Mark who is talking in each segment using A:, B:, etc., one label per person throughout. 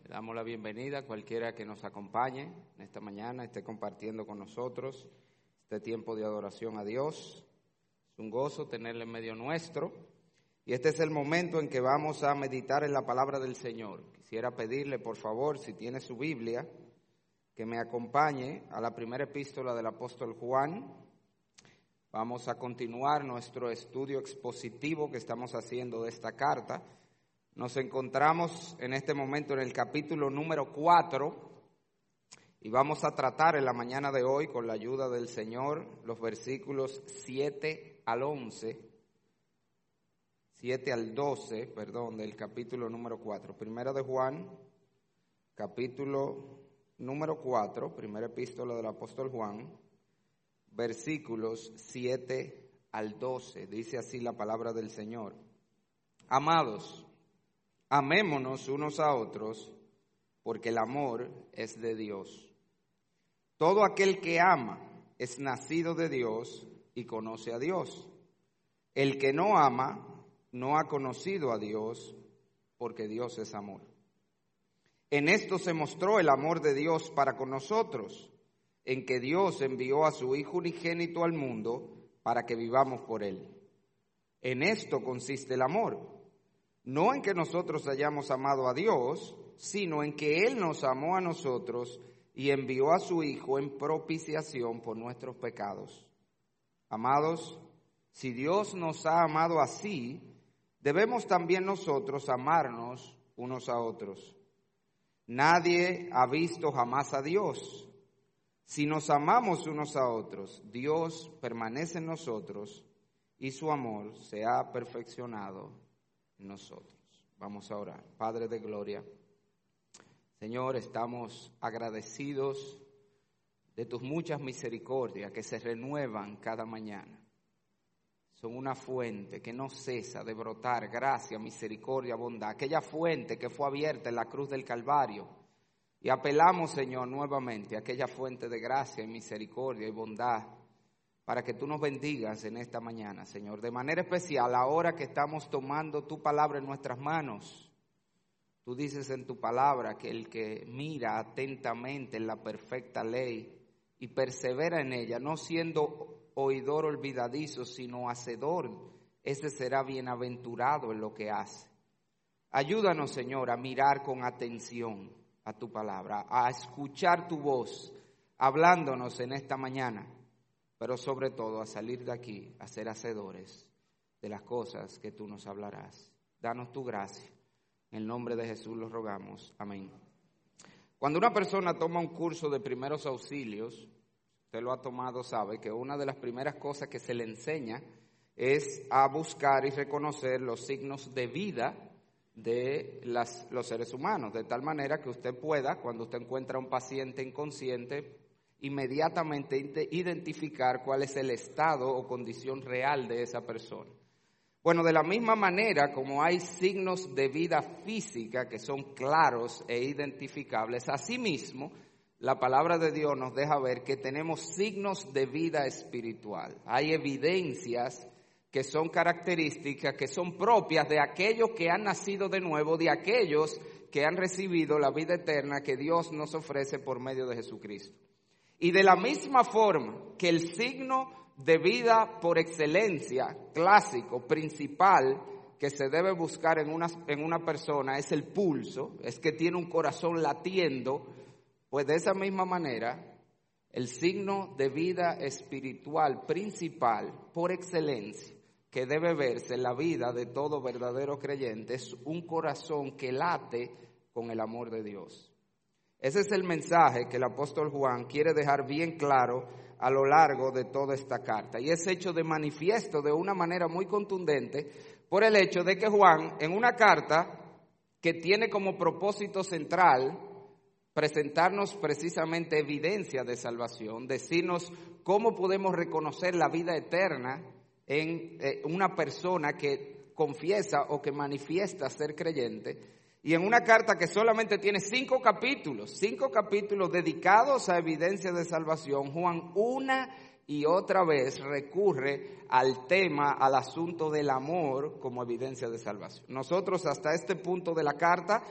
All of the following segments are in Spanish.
A: Le damos la bienvenida a cualquiera que nos acompañe en esta mañana, esté compartiendo con nosotros este tiempo de adoración a Dios. Es un gozo tenerle en medio nuestro y este es el momento en que vamos a meditar en la palabra del Señor. Quisiera pedirle, por favor, si tiene su Biblia, que me acompañe a la primera epístola del apóstol Juan. Vamos a continuar nuestro estudio expositivo que estamos haciendo de esta carta. Nos encontramos en este momento en el capítulo número 4 y vamos a tratar en la mañana de hoy, con la ayuda del Señor, los versículos 7 al 12, del capítulo número 4. Primera de Juan, capítulo número 4, primera epístola del apóstol Juan, versículos 7 al 12. Dice así la palabra del Señor. Amados, amémonos unos a otros, porque el amor es de Dios. Todo aquel que ama es nacido de Dios y conoce a Dios. El que no ama no ha conocido a Dios, porque Dios es amor. En esto se mostró el amor de Dios para con nosotros, en que Dios envió a su Hijo unigénito al mundo para que vivamos por Él. En esto consiste el amor, no en que nosotros hayamos amado a Dios, sino en que Él nos amó a nosotros y envió a su Hijo en propiciación por nuestros pecados. Amados, si Dios nos ha amado así, debemos también nosotros amarnos unos a otros. Nadie ha visto jamás a Dios. Si nos amamos unos a otros, Dios permanece en nosotros y su amor se ha perfeccionado en nosotros. Vamos a orar. Padre de gloria, Señor, estamos agradecidos de tus muchas misericordias que se renuevan cada mañana. Son una fuente que no cesa de brotar gracia, misericordia, bondad. Aquella fuente que fue abierta en la cruz del Calvario. Y apelamos, Señor, nuevamente a aquella fuente de gracia y misericordia y bondad para que tú nos bendigas en esta mañana, Señor. De manera especial, ahora que estamos tomando tu palabra en nuestras manos, tú dices en tu palabra que el que mira atentamente en la perfecta ley y persevera en ella, no siendo oidor olvidadizo, sino hacedor, ese será bienaventurado en lo que hace. Ayúdanos, Señor, a mirar con atención a tu palabra, a escuchar tu voz, hablándonos en esta mañana, pero sobre todo a salir de aquí, a ser hacedores de las cosas que tú nos hablarás. Danos tu gracia. En el nombre de Jesús lo rogamos. Amén. Cuando una persona toma un curso de primeros auxilios, usted lo ha tomado, sabe que una de las primeras cosas que se le enseña es a buscar y reconocer los signos de vida de los seres humanos, de tal manera que usted pueda, cuando usted encuentra a un paciente inconsciente, inmediatamente identificar cuál es el estado o condición real de esa persona. Bueno, de la misma manera como hay signos de vida física que son claros e identificables, asimismo, la palabra de Dios nos deja ver que tenemos signos de vida espiritual. Hay evidencias que son características, que son propias de aquellos que han nacido de nuevo, de aquellos que han recibido la vida eterna que Dios nos ofrece por medio de Jesucristo. Y de la misma forma que el signo de vida por excelencia, clásico, principal, que se debe buscar en una persona es el pulso, es que tiene un corazón latiendo, pues de esa misma manera, el signo de vida espiritual principal por excelencia que debe verse en la vida de todo verdadero creyente es un corazón que late con el amor de Dios. Ese es el mensaje que el apóstol Juan quiere dejar bien claro a lo largo de toda esta carta. Y es hecho de manifiesto de una manera muy contundente por el hecho de que Juan, en una carta que tiene como propósito central presentarnos precisamente evidencia de salvación, decirnos cómo podemos reconocer la vida eterna en una persona que confiesa o que manifiesta ser creyente, y en una carta que solamente tiene 5 capítulos dedicados a evidencia de salvación, Juan una y otra vez recurre al tema, al asunto del amor como evidencia de salvación. Nosotros hasta este punto de la carta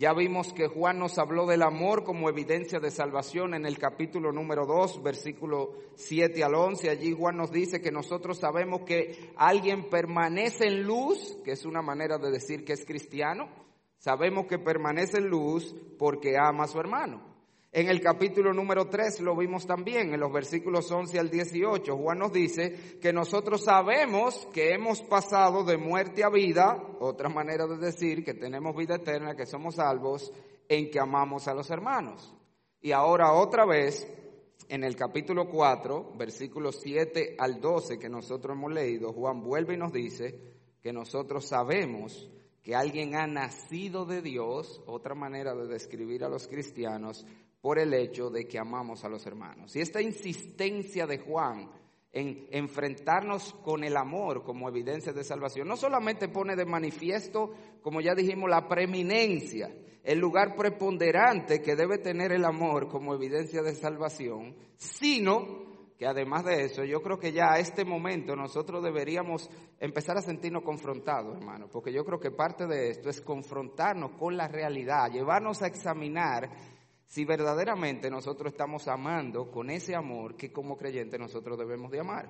A: Ya vimos que Juan nos habló del amor como evidencia de salvación en el capítulo número 2, versículo 7 al 11. Allí Juan nos dice que nosotros sabemos que alguien permanece en luz, que es una manera de decir que es cristiano. Sabemos que permanece en luz porque ama a su hermano. En el capítulo número 3 lo vimos también, en los versículos 11 al 18. Juan nos dice que nosotros sabemos que hemos pasado de muerte a vida, otra manera de decir que tenemos vida eterna, que somos salvos, en que amamos a los hermanos. Y ahora otra vez, en el capítulo 4, versículos 7 al 12 que nosotros hemos leído, Juan vuelve y nos dice que nosotros sabemos que alguien ha nacido de Dios, otra manera de describir a los cristianos, por el hecho de que amamos a los hermanos. Y esta insistencia de Juan en enfrentarnos con el amor como evidencia de salvación, no solamente pone de manifiesto, como ya dijimos, la preeminencia, el lugar preponderante que debe tener el amor como evidencia de salvación, sino que además de eso, yo creo que ya a este momento nosotros deberíamos empezar a sentirnos confrontados, hermano, porque yo creo que parte de esto es confrontarnos con la realidad, llevarnos a examinar si verdaderamente nosotros estamos amando con ese amor que como creyentes nosotros debemos de amar.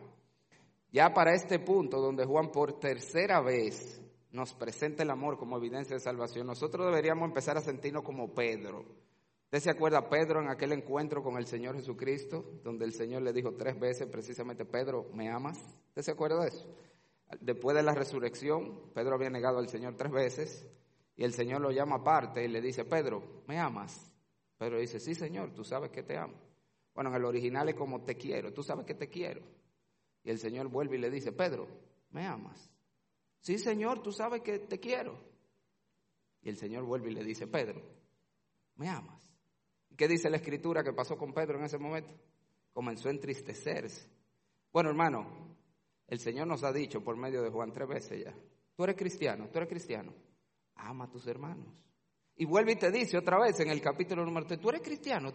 A: Ya para este punto donde Juan por tercera vez nos presenta el amor como evidencia de salvación, nosotros deberíamos empezar a sentirnos como Pedro. ¿Usted se acuerda Pedro en aquel encuentro con el Señor Jesucristo, donde el Señor le dijo 3 veces precisamente, Pedro, ¿me amas? ¿Usted se acuerda de eso? Después de la resurrección, Pedro había negado al Señor 3 veces y el Señor lo llama aparte y le dice, Pedro, ¿me amas? Pedro dice, sí, Señor, tú sabes que te amo. Bueno, en el original es como te quiero, tú sabes que te quiero. Y el Señor vuelve y le dice, Pedro, ¿me amas? Sí, Señor, tú sabes que te quiero. Y el Señor vuelve y le dice, Pedro, ¿me amas? ¿Y qué dice la Escritura que pasó con Pedro en ese momento? Comenzó a entristecerse. Bueno, hermano, el Señor nos ha dicho por medio de Juan 3 veces ya, tú eres cristiano, ama a tus hermanos. Y vuelve y te dice otra vez en el capítulo número 3, tú eres cristiano,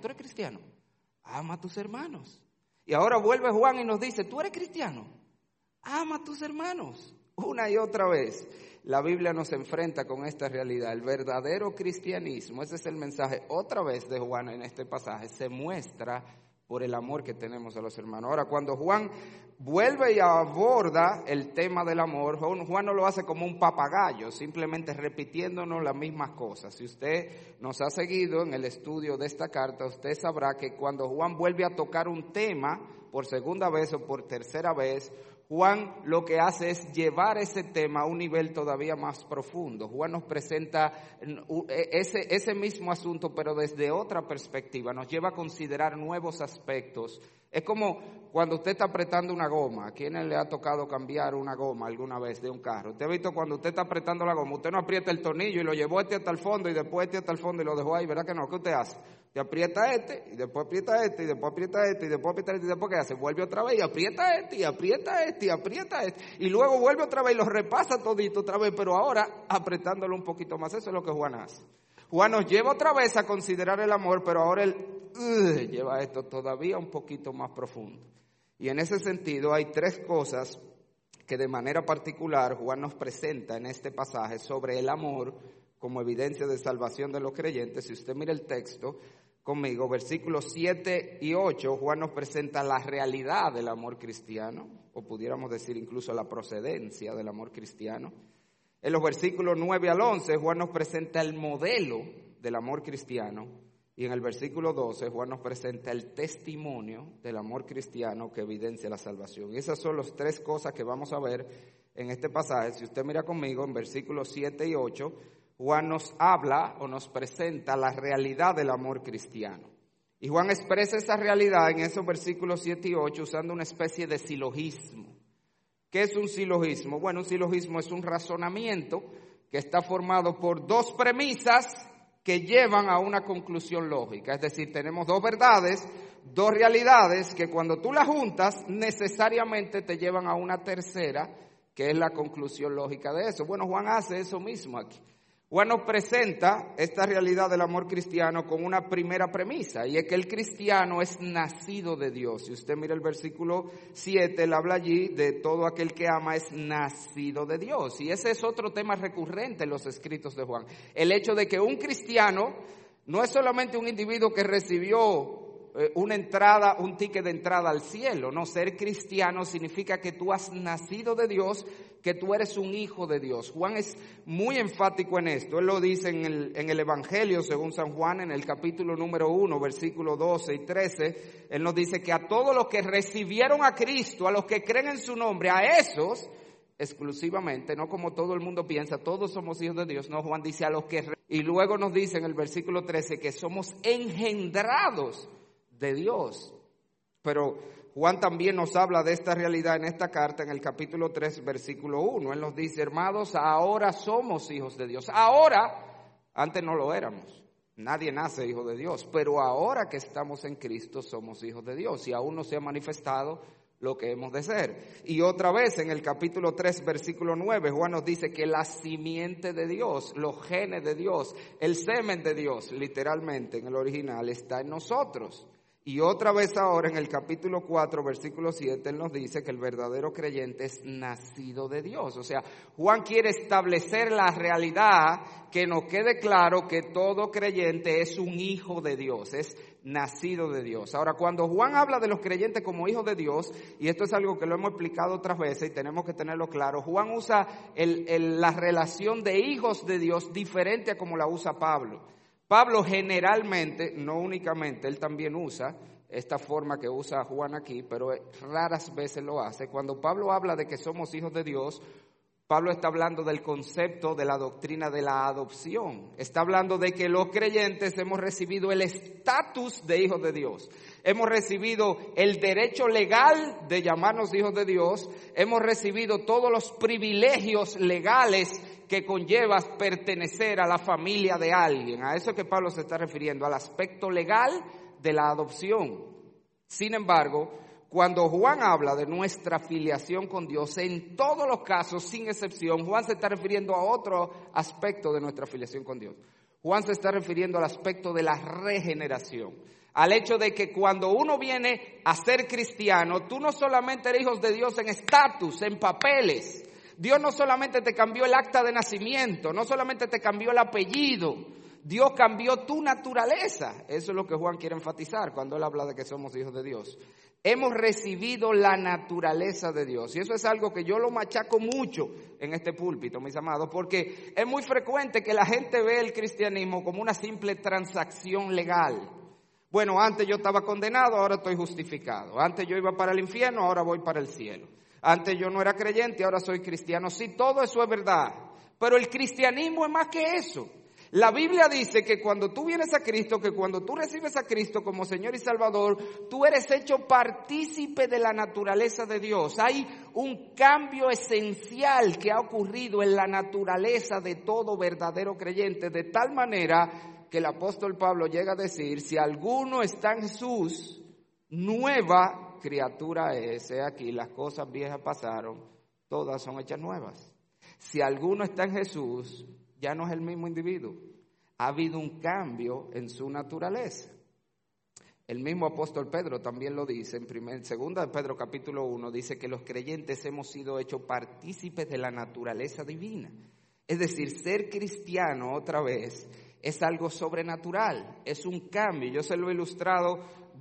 A: ama a tus hermanos. Y ahora vuelve Juan y nos dice, tú eres cristiano, ama a tus hermanos. Una y otra vez la Biblia nos enfrenta con esta realidad. El verdadero cristianismo, ese es el mensaje otra vez de Juan en este pasaje, se muestra por el amor que tenemos a los hermanos. Ahora, cuando Juan vuelve y aborda el tema del amor, Juan no lo hace como un papagayo, simplemente repitiéndonos las mismas cosas. Si usted nos ha seguido en el estudio de esta carta, usted sabrá que cuando Juan vuelve a tocar un tema por segunda vez o por tercera vez, Juan lo que hace es llevar ese tema a un nivel todavía más profundo. Juan nos presenta ese mismo asunto, pero desde otra perspectiva. Nos lleva a considerar nuevos aspectos. Es como cuando usted está apretando una goma. ¿A quién le ha tocado cambiar una goma alguna vez de un carro? Usted ha visto cuando usted está apretando la goma, usted no aprieta el tornillo y lo llevó hasta el fondo y después hasta el fondo y lo dejó ahí, ¿verdad que no? ¿Qué usted hace? Te aprieta y después aprieta y después aprieta y después aprieta y después ¿qué hace? Vuelve otra vez y aprieta y aprieta y luego vuelve otra vez y lo repasa todito otra vez, pero ahora apretándolo un poquito más. Eso es lo que Juan hace. Juan nos lleva otra vez a considerar el amor, pero ahora él lleva esto todavía un poquito más profundo. Y en ese sentido hay 3 cosas que de manera particular Juan nos presenta en este pasaje sobre el amor como evidencia de salvación de los creyentes. Si usted mira el texto conmigo, versículos 7 y 8, Juan nos presenta la realidad del amor cristiano, o pudiéramos decir incluso la procedencia del amor cristiano. En los versículos 9 al 11, Juan nos presenta el modelo del amor cristiano. Y en el versículo 12, Juan nos presenta el testimonio del amor cristiano que evidencia la salvación. Y esas son las 3 cosas que vamos a ver en este pasaje. Si usted mira conmigo, en versículos 7 y 8, Juan nos habla o nos presenta la realidad del amor cristiano. Y Juan expresa esa realidad en esos versículos 7 y 8 usando una especie de silogismo. ¿Qué es un silogismo? Bueno, un silogismo es un razonamiento que está formado por 2 premisas que llevan a una conclusión lógica. Es decir, tenemos 2 verdades, 2 realidades que cuando tú las juntas necesariamente te llevan a una tercera, que es la conclusión lógica de eso. Bueno, Juan hace eso mismo aquí. Juan nos presenta esta realidad del amor cristiano con una primera premisa, y es que el cristiano es nacido de Dios. Si usted mira el versículo 7, él habla allí de todo aquel que ama es nacido de Dios. Y ese es otro tema recurrente en los escritos de Juan. El hecho de que un cristiano no es solamente un individuo que recibió un ticket de entrada al cielo. No, ser cristiano significa que tú has nacido de Dios, que tú eres un hijo de Dios. Juan es muy enfático en esto. Él lo dice en el Evangelio según San Juan, en el capítulo número 1, versículos 12 y 13. Él nos dice que a todos los que recibieron a Cristo, a los que creen en su nombre, a esos exclusivamente, no como todo el mundo piensa, todos somos hijos de Dios. No, Juan dice a los que... Y luego nos dice en el versículo 13 que somos engendrados de Dios. Pero Juan también nos habla de esta realidad en esta carta, en el capítulo 3, versículo 1. Él nos dice, hermanos, ahora somos hijos de Dios. Ahora, antes no lo éramos. Nadie nace hijo de Dios. Pero ahora que estamos en Cristo, somos hijos de Dios. Y aún no se ha manifestado lo que hemos de ser. Y otra vez, en el capítulo 3, versículo 9, Juan nos dice que la simiente de Dios, los genes de Dios, el semen de Dios, literalmente en el original, está en nosotros. Y otra vez ahora en el capítulo 4, versículo 7, él nos dice que el verdadero creyente es nacido de Dios. O sea, Juan quiere establecer la realidad, que nos quede claro que todo creyente es un hijo de Dios, es nacido de Dios. Ahora, cuando Juan habla de los creyentes como hijos de Dios, y esto es algo que lo hemos explicado otras veces y tenemos que tenerlo claro, Juan usa la relación de hijos de Dios diferente a como la usa Pablo. Pablo generalmente, no únicamente, él también usa esta forma que usa Juan aquí, pero raras veces lo hace. Cuando Pablo habla de que somos hijos de Dios, Pablo está hablando del concepto de la doctrina de la adopción. Está hablando de que los creyentes hemos recibido el estatus de hijos de Dios. Hemos recibido el derecho legal de llamarnos hijos de Dios. Hemos recibido todos los privilegios legales que conlleva pertenecer a la familia de alguien. A eso es que Pablo se está refiriendo, al aspecto legal de la adopción. Sin embargo, cuando Juan habla de nuestra filiación con Dios, en todos los casos, sin excepción, Juan se está refiriendo a otro aspecto de nuestra filiación con Dios. Juan se está refiriendo al aspecto de la regeneración, al hecho de que cuando uno viene a ser cristiano, tú no solamente eres hijo de Dios en estatus, en papeles. Dios no solamente te cambió el acta de nacimiento, no solamente te cambió el apellido, Dios cambió tu naturaleza. Eso es lo que Juan quiere enfatizar cuando él habla de que somos hijos de Dios. Hemos recibido la naturaleza de Dios. Y eso es algo que yo lo machaco mucho en este púlpito, mis amados, porque es muy frecuente que la gente ve el cristianismo como una simple transacción legal. Bueno, antes yo estaba condenado, ahora estoy justificado. Antes yo iba para el infierno, ahora voy para el cielo. Antes yo no era creyente, ahora soy cristiano. Sí, todo eso es verdad, pero el cristianismo es más que eso. La Biblia dice que cuando tú vienes a Cristo, que cuando tú recibes a Cristo como Señor y Salvador, tú eres hecho partícipe de la naturaleza de Dios. Hay un cambio esencial que ha ocurrido en la naturaleza de todo verdadero creyente, de tal manera que el apóstol Pablo llega a decir, si alguno está en Jesús, nueva criatura es. He aquí, las cosas viejas pasaron, todas son hechas nuevas. Si alguno está en Jesús, ya no es el mismo individuo. Ha habido un cambio en su naturaleza. El mismo apóstol Pedro también lo dice en segunda de Pedro capítulo 1, dice que los creyentes hemos sido hechos partícipes de la naturaleza divina. Es decir, ser cristiano otra vez es algo sobrenatural, es un cambio. Yo se lo he ilustrado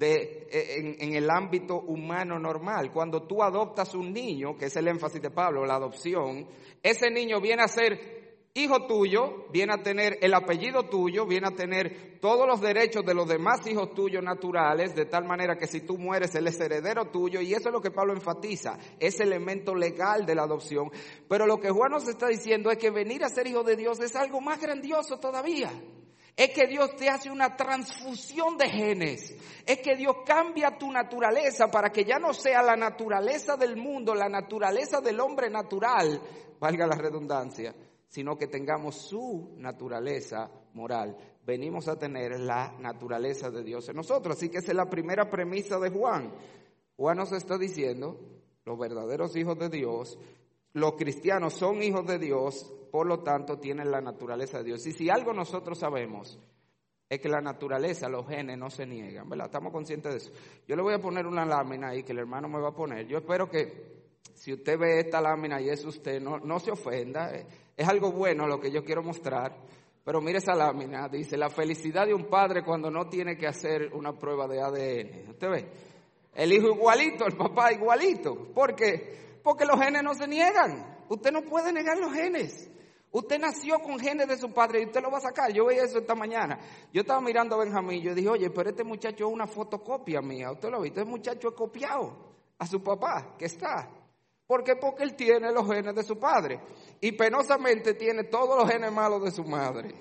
A: en el ámbito humano normal. Cuando tú adoptas un niño, que es el énfasis de Pablo, la adopción, ese niño viene a ser hijo tuyo, viene a tener el apellido tuyo, viene a tener todos los derechos de los demás hijos tuyos naturales, de tal manera que si tú mueres, él es heredero tuyo, y eso es lo que Pablo enfatiza, ese elemento legal de la adopción. Pero lo que Juan nos está diciendo es que venir a ser hijo de Dios es algo más grandioso todavía. Es que Dios te hace una transfusión de genes. Es que Dios cambia tu naturaleza para que ya no sea la naturaleza del mundo, la naturaleza del hombre natural, valga la redundancia, sino que tengamos su naturaleza moral. Venimos a tener la naturaleza de Dios en nosotros. Así que esa es la primera premisa de Juan. Juan nos está diciendo, los verdaderos hijos de Dios, los cristianos son hijos de Dios por lo tanto tienen la naturaleza de Dios. Y si algo nosotros sabemos, es que la naturaleza, los genes no se niegan, ¿verdad? Estamos conscientes de eso. Yo le voy a poner una lámina ahí que el hermano me va a poner. Yo espero que si usted ve esta lámina y es usted, no se ofenda. Es algo bueno lo que yo quiero mostrar. Pero mire esa lámina, dice, la felicidad de un padre cuando no tiene que hacer una prueba de ADN. ¿Usted ve? El hijo igualito, el papá igualito. ¿Por qué? Porque los genes no se niegan. Usted no puede negar los genes. Usted nació con genes de su padre y usted lo va a sacar. Yo veía eso esta mañana. Yo estaba mirando a Benjamín y yo dije, oye, pero este muchacho es una fotocopia mía. ¿Usted lo viste? Este muchacho es copiado a su papá, que está. ¿Por qué? Porque él tiene los genes de su padre. Y penosamente tiene todos los genes malos de su madre.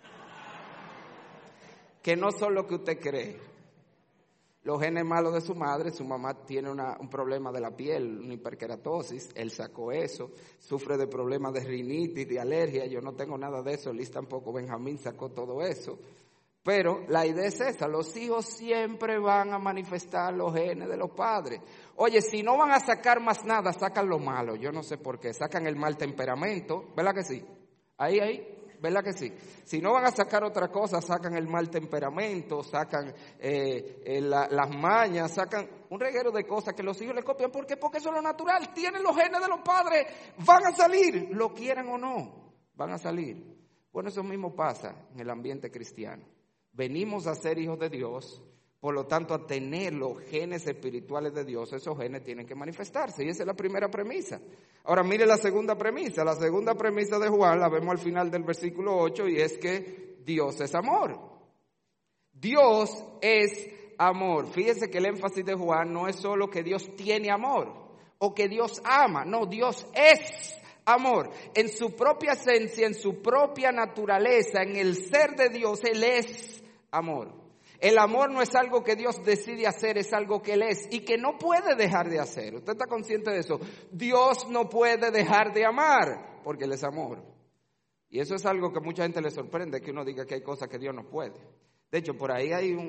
A: Que no son lo que usted cree. Los genes malos de su madre, su mamá tiene un problema de la piel, una hiperkeratosis, él sacó eso, sufre de problemas de rinitis, de alergia, yo no tengo nada de eso, Liz tampoco, Benjamín sacó todo eso. Pero la idea es esa, los hijos siempre van a manifestar los genes de los padres. Oye, si no van a sacar más nada, sacan lo malo, yo no sé por qué, sacan el mal temperamento, ¿verdad que sí? Ahí, ¿verdad que sí? Si no van a sacar otra cosa, sacan el mal temperamento, sacan las mañas, sacan un reguero de cosas que los hijos le copian. ¿Por qué? Porque eso es lo natural, tienen los genes de los padres, van a salir, lo quieran o no, van a salir. Bueno, eso mismo pasa en el ambiente cristiano. Venimos a ser hijos de Dios, por lo tanto a tener los genes espirituales de Dios, esos genes tienen que manifestarse y esa es la primera premisa. Ahora mire la segunda premisa de Juan la vemos al final del versículo 8 y es que Dios es amor. Dios es amor. Fíjense que el énfasis de Juan no es solo que Dios tiene amor o que Dios ama, no, Dios es amor. En su propia esencia, en su propia naturaleza, en el ser de Dios, Él es amor. El amor no es algo que Dios decide hacer, es algo que Él es y que no puede dejar de hacer. ¿Usted está consciente de eso? Dios no puede dejar de amar porque Él es amor. Y eso es algo que a mucha gente le sorprende, que uno diga que hay cosas que Dios no puede. De hecho, por ahí hay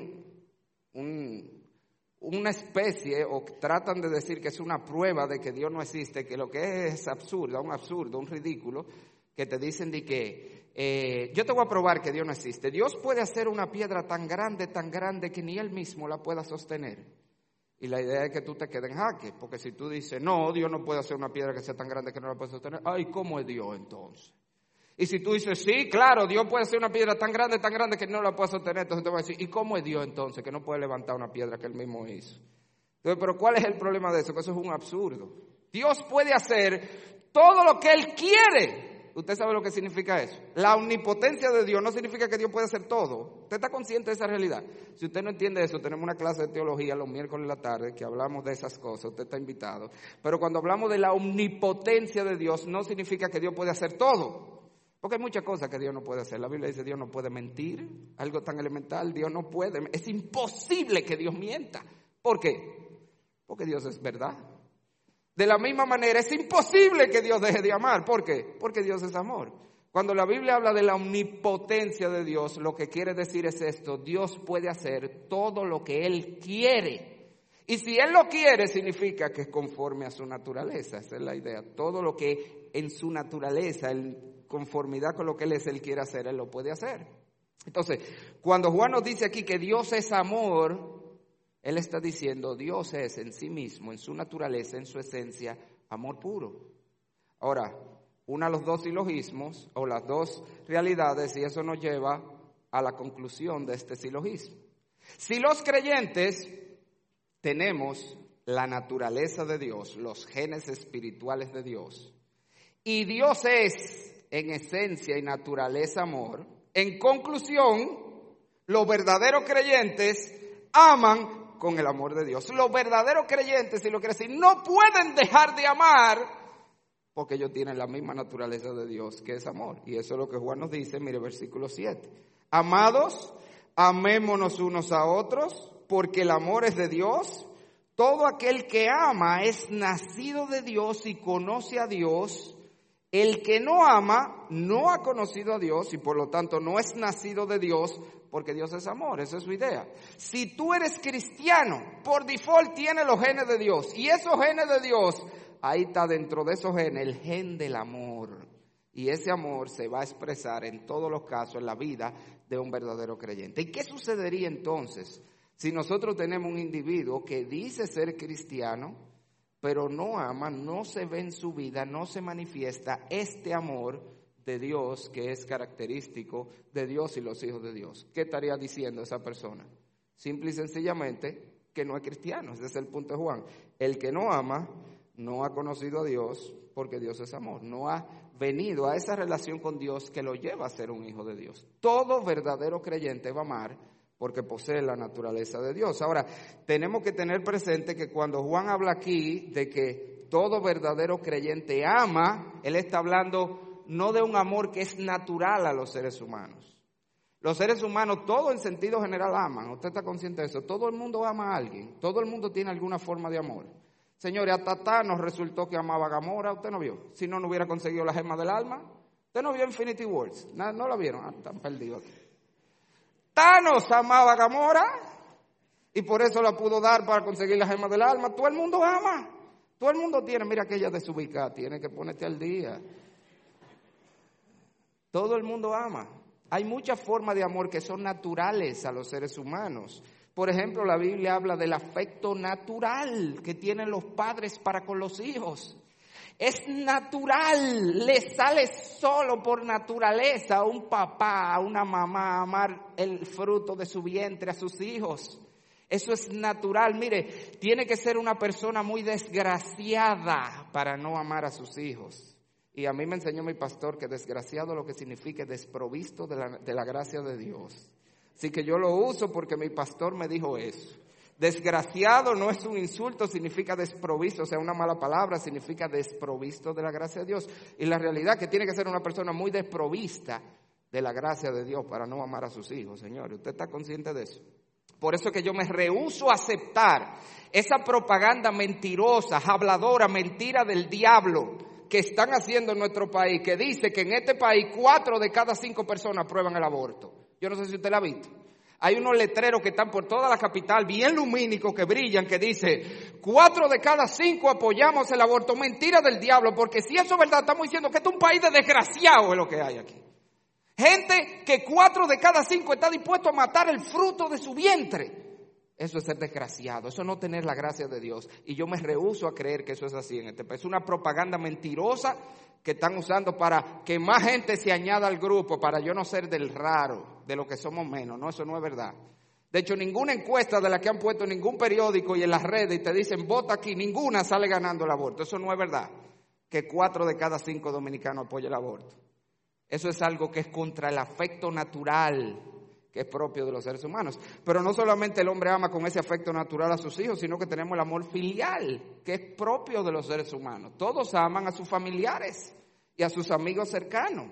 A: una especie, o tratan de decir que es una prueba de que Dios no existe, que lo que es absurdo, un ridículo, que te dicen de que yo te voy a probar que Dios no existe. Dios puede hacer una piedra tan grande que ni Él mismo la pueda sostener. Y la idea es que tú te quedes en jaque, porque si tú dices, no, Dios no puede hacer una piedra que sea tan grande que no la pueda sostener, ay, ¿cómo es Dios entonces? Y si tú dices, sí, claro, Dios puede hacer una piedra tan grande que no la pueda sostener, entonces te va a decir, ¿y cómo es Dios entonces que no puede levantar una piedra que Él mismo hizo? Entonces, pero ¿cuál es el problema de eso? Que eso es un absurdo. Dios puede hacer todo lo que Él quiere. ¿Usted sabe lo que significa eso? La omnipotencia de Dios no significa que Dios puede hacer todo. ¿Usted está consciente de esa realidad? Si usted no entiende eso, tenemos una clase de teología los miércoles en la tarde que hablamos de esas cosas, usted está invitado. Pero cuando hablamos de la omnipotencia de Dios, no significa que Dios puede hacer todo. Porque hay muchas cosas que Dios no puede hacer. La Biblia dice Dios no puede mentir, algo tan elemental, Dios no puede. Es imposible que Dios mienta. ¿Por qué? Porque Dios es verdad. De la misma manera, es imposible que Dios deje de amar. ¿Por qué? Porque Dios es amor. Cuando la Biblia habla de la omnipotencia de Dios, lo que quiere decir es esto: Dios puede hacer todo lo que Él quiere. Y si Él lo quiere, significa que es conforme a su naturaleza. Esa es la idea. Todo lo que en su naturaleza, en conformidad con lo que Él quiere hacer, Él lo puede hacer. Entonces, cuando Juan nos dice aquí que Dios es amor, Él está diciendo, Dios es en sí mismo, en su naturaleza, en su esencia, amor puro. Ahora, una de los dos silogismos o las dos realidades, y eso nos lleva a la conclusión de este silogismo. Si los creyentes tenemos la naturaleza de Dios, los genes espirituales de Dios, y Dios es en esencia y naturaleza amor, en conclusión, los verdaderos creyentes aman con el amor de Dios. Los verdaderos creyentes, si lo quiere decir, no pueden dejar de amar porque ellos tienen la misma naturaleza de Dios, que es amor. Y eso es lo que Juan nos dice, mire, versículo 7. Amados, amémonos unos a otros, porque el amor es de Dios. Todo aquel que ama es nacido de Dios y conoce a Dios. El que no ama no ha conocido a Dios y por lo tanto no es nacido de Dios, porque Dios es amor. Esa es su idea. Si tú eres cristiano, por default tienes los genes de Dios. Y esos genes de Dios, ahí está dentro de esos genes el gen del amor. Y ese amor se va a expresar en todos los casos en la vida de un verdadero creyente. ¿Y qué sucedería entonces si nosotros tenemos un individuo que dice ser cristiano, pero no ama, no se ve en su vida, no se manifiesta este amor de Dios que es característico de Dios y los hijos de Dios? ¿Qué estaría diciendo esa persona? Simple y sencillamente que no es cristiano. Ese es el punto de Juan. El que no ama no ha conocido a Dios, porque Dios es amor. No ha venido a esa relación con Dios que lo lleva a ser un hijo de Dios. Todo verdadero creyente va a amar porque posee la naturaleza de Dios. Ahora, tenemos que tener presente que cuando Juan habla aquí de que todo verdadero creyente ama, él está hablando no de un amor que es natural a los seres humanos. Los seres humanos, todo en sentido general aman. ¿Usted está consciente de eso? Todo el mundo ama a alguien. Todo el mundo tiene alguna forma de amor. Señores, a Thanos resultó que amaba a Gamora. ¿Usted no vio? Si no, no hubiera conseguido la gema del alma. ¿Usted no vio Infinity Wars? ¿No la vieron? Están perdidos aquí. Thanos amaba a Gamora y por eso la pudo dar para conseguir la gema del alma. Todo el mundo ama. Todo el mundo tiene. Mira aquella desubicada. Tiene que ponerte al día. Todo el mundo ama. Hay muchas formas de amor que son naturales a los seres humanos. Por ejemplo, la Biblia habla del afecto natural que tienen los padres para con los hijos. Es natural, le sale solo por naturaleza a un papá, a una mamá, amar el fruto de su vientre a sus hijos. Eso es natural. Mire, tiene que ser una persona muy desgraciada para no amar a sus hijos. Y a mí me enseñó mi pastor que desgraciado lo que significa desprovisto de la gracia de Dios. Así que yo lo uso porque mi pastor me dijo eso. Desgraciado no es un insulto, significa desprovisto, o sea, una mala palabra significa desprovisto de la gracia de Dios. Y la realidad es que tiene que ser una persona muy desprovista de la gracia de Dios para no amar a sus hijos, señores. ¿Usted está consciente de eso? Por eso que yo me rehúso a aceptar esa propaganda mentirosa, habladora, mentira del diablo que están haciendo en nuestro país, que dice que en este país 4 de cada 5 personas aprueban el aborto. Yo no sé si usted la ha visto. Hay unos letreros que están por toda la capital, bien lumínicos, que brillan, que dice 4 de cada 5 apoyamos el aborto. Mentira del diablo, porque si eso es verdad, estamos diciendo que este es un país de desgraciados, es lo que hay aquí. Gente que 4 de cada 5 está dispuesto a matar el fruto de su vientre. Eso es ser desgraciado, eso es no tener la gracia de Dios. Y yo me rehúso a creer que eso es así en este país. Es una propaganda mentirosa que están usando para que más gente se añada al grupo, para yo no ser del raro, de lo que somos menos. No, eso no es verdad. De hecho, ninguna encuesta de la que han puesto en ningún periódico y en las redes y te dicen vota aquí, ninguna sale ganando el aborto. Eso no es verdad, que 4 de cada 5 dominicanos apoyen el aborto. Eso es algo que es contra el afecto natural que es propio de los seres humanos. Pero no solamente el hombre ama con ese afecto natural a sus hijos, sino que tenemos el amor filial, que es propio de los seres humanos. Todos aman a sus familiares y a sus amigos cercanos.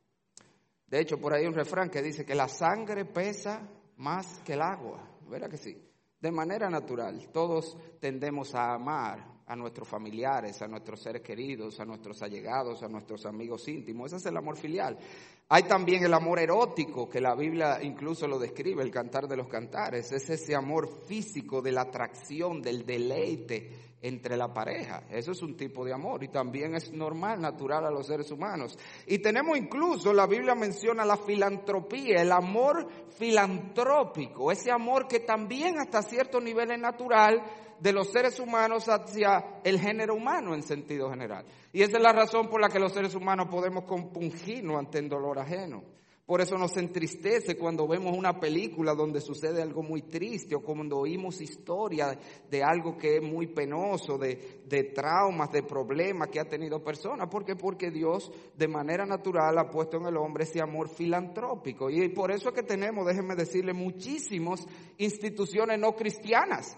A: De hecho, por ahí hay un refrán que dice que la sangre pesa más que el agua. ¿Verdad que sí? De manera natural, todos tendemos a amar a nuestros familiares, a nuestros seres queridos, a nuestros allegados, a nuestros amigos íntimos. Ese es el amor filial. Hay también el amor erótico, que la Biblia incluso lo describe, el cantar de los cantares. Es ese amor físico de la atracción, del deleite entre la pareja. Eso es un tipo de amor y también es normal, natural a los seres humanos. Y tenemos incluso, la Biblia menciona la filantropía, el amor filantrópico, ese amor que también hasta cierto nivel es natural de los seres humanos hacia el género humano en sentido general. Y esa es la razón por la que los seres humanos podemos compungirnos ante el dolor ajeno. Por eso nos entristece cuando vemos una película donde sucede algo muy triste o cuando oímos historia de algo que es muy penoso, de traumas, de problemas que ha tenido personas. ¿Por qué? Porque Dios de manera natural ha puesto en el hombre ese amor filantrópico. Y por eso es que tenemos, déjenme decirle, muchísimas instituciones no cristianas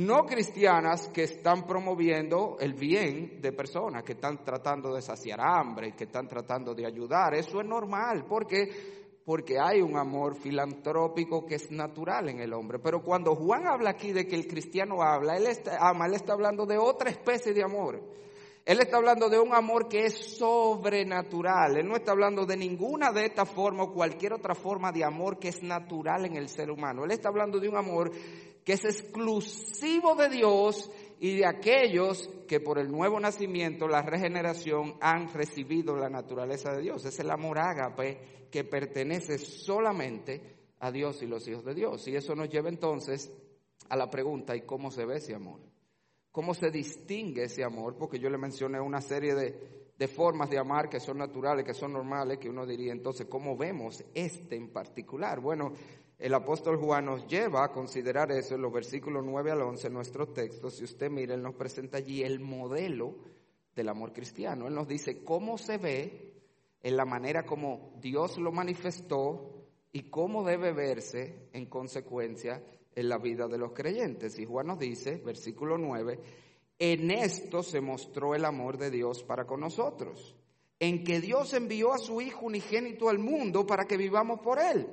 A: que están promoviendo el bien de personas, que están tratando de saciar hambre, que están tratando de ayudar. Eso es normal, porque hay un amor filantrópico que es natural en el hombre. Pero cuando Juan habla aquí de que el cristiano él está hablando de otra especie de amor. Él está hablando de un amor que es sobrenatural. Él no está hablando de ninguna de estas formas o cualquier otra forma de amor que es natural en el ser humano. Él está hablando de un amor que es exclusivo de Dios y de aquellos que por el nuevo nacimiento, la regeneración, han recibido la naturaleza de Dios. Es el amor ágape que pertenece solamente a Dios y los hijos de Dios. Y eso nos lleva entonces a la pregunta, ¿y cómo se ve ese amor? ¿Cómo se distingue ese amor? Porque yo le mencioné una serie de formas de amar que son naturales, que son normales, que uno diría, entonces, ¿cómo vemos este en particular? Bueno, el apóstol Juan nos lleva a considerar eso en los versículos 9 al 11 en nuestro texto. Si usted mira, él nos presenta allí el modelo del amor cristiano. Él nos dice cómo se ve en la manera como Dios lo manifestó y cómo debe verse en consecuencia en la vida de los creyentes. Y Juan nos dice, versículo 9, en esto se mostró el amor de Dios para con nosotros, en que Dios envió a su Hijo unigénito al mundo para que vivamos por Él.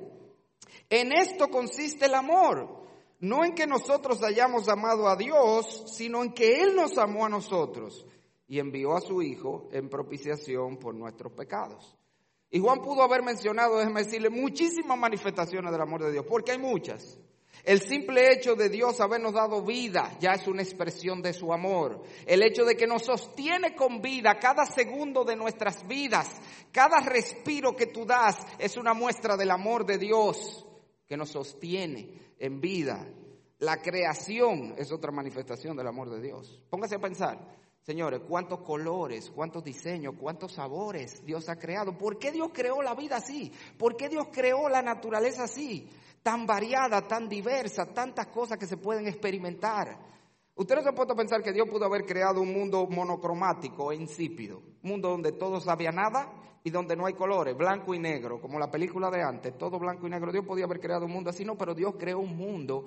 A: En esto consiste el amor, no en que nosotros hayamos amado a Dios, sino en que Él nos amó a nosotros y envió a su Hijo en propiciación por nuestros pecados. Y Juan pudo haber mencionado, déjeme decirle, muchísimas manifestaciones del amor de Dios, porque hay muchas. El simple hecho de Dios habernos dado vida ya es una expresión de su amor. El hecho de que nos sostiene con vida cada segundo de nuestras vidas, cada respiro que tú das es una muestra del amor de Dios que nos sostiene en vida. La creación es otra manifestación del amor de Dios. Póngase a pensar. Señores, cuántos colores, cuántos diseños, cuántos sabores Dios ha creado. ¿Por qué Dios creó la vida así? ¿Por qué Dios creó la naturaleza así? Tan variada, tan diversa, tantas cosas que se pueden experimentar. Usted no se ha puesto a pensar que Dios pudo haber creado un mundo monocromático e insípido. Un mundo donde todo sabía nada y donde no hay colores, blanco y negro, como la película de antes, todo blanco y negro. Dios podía haber creado un mundo así, no, pero Dios creó un mundo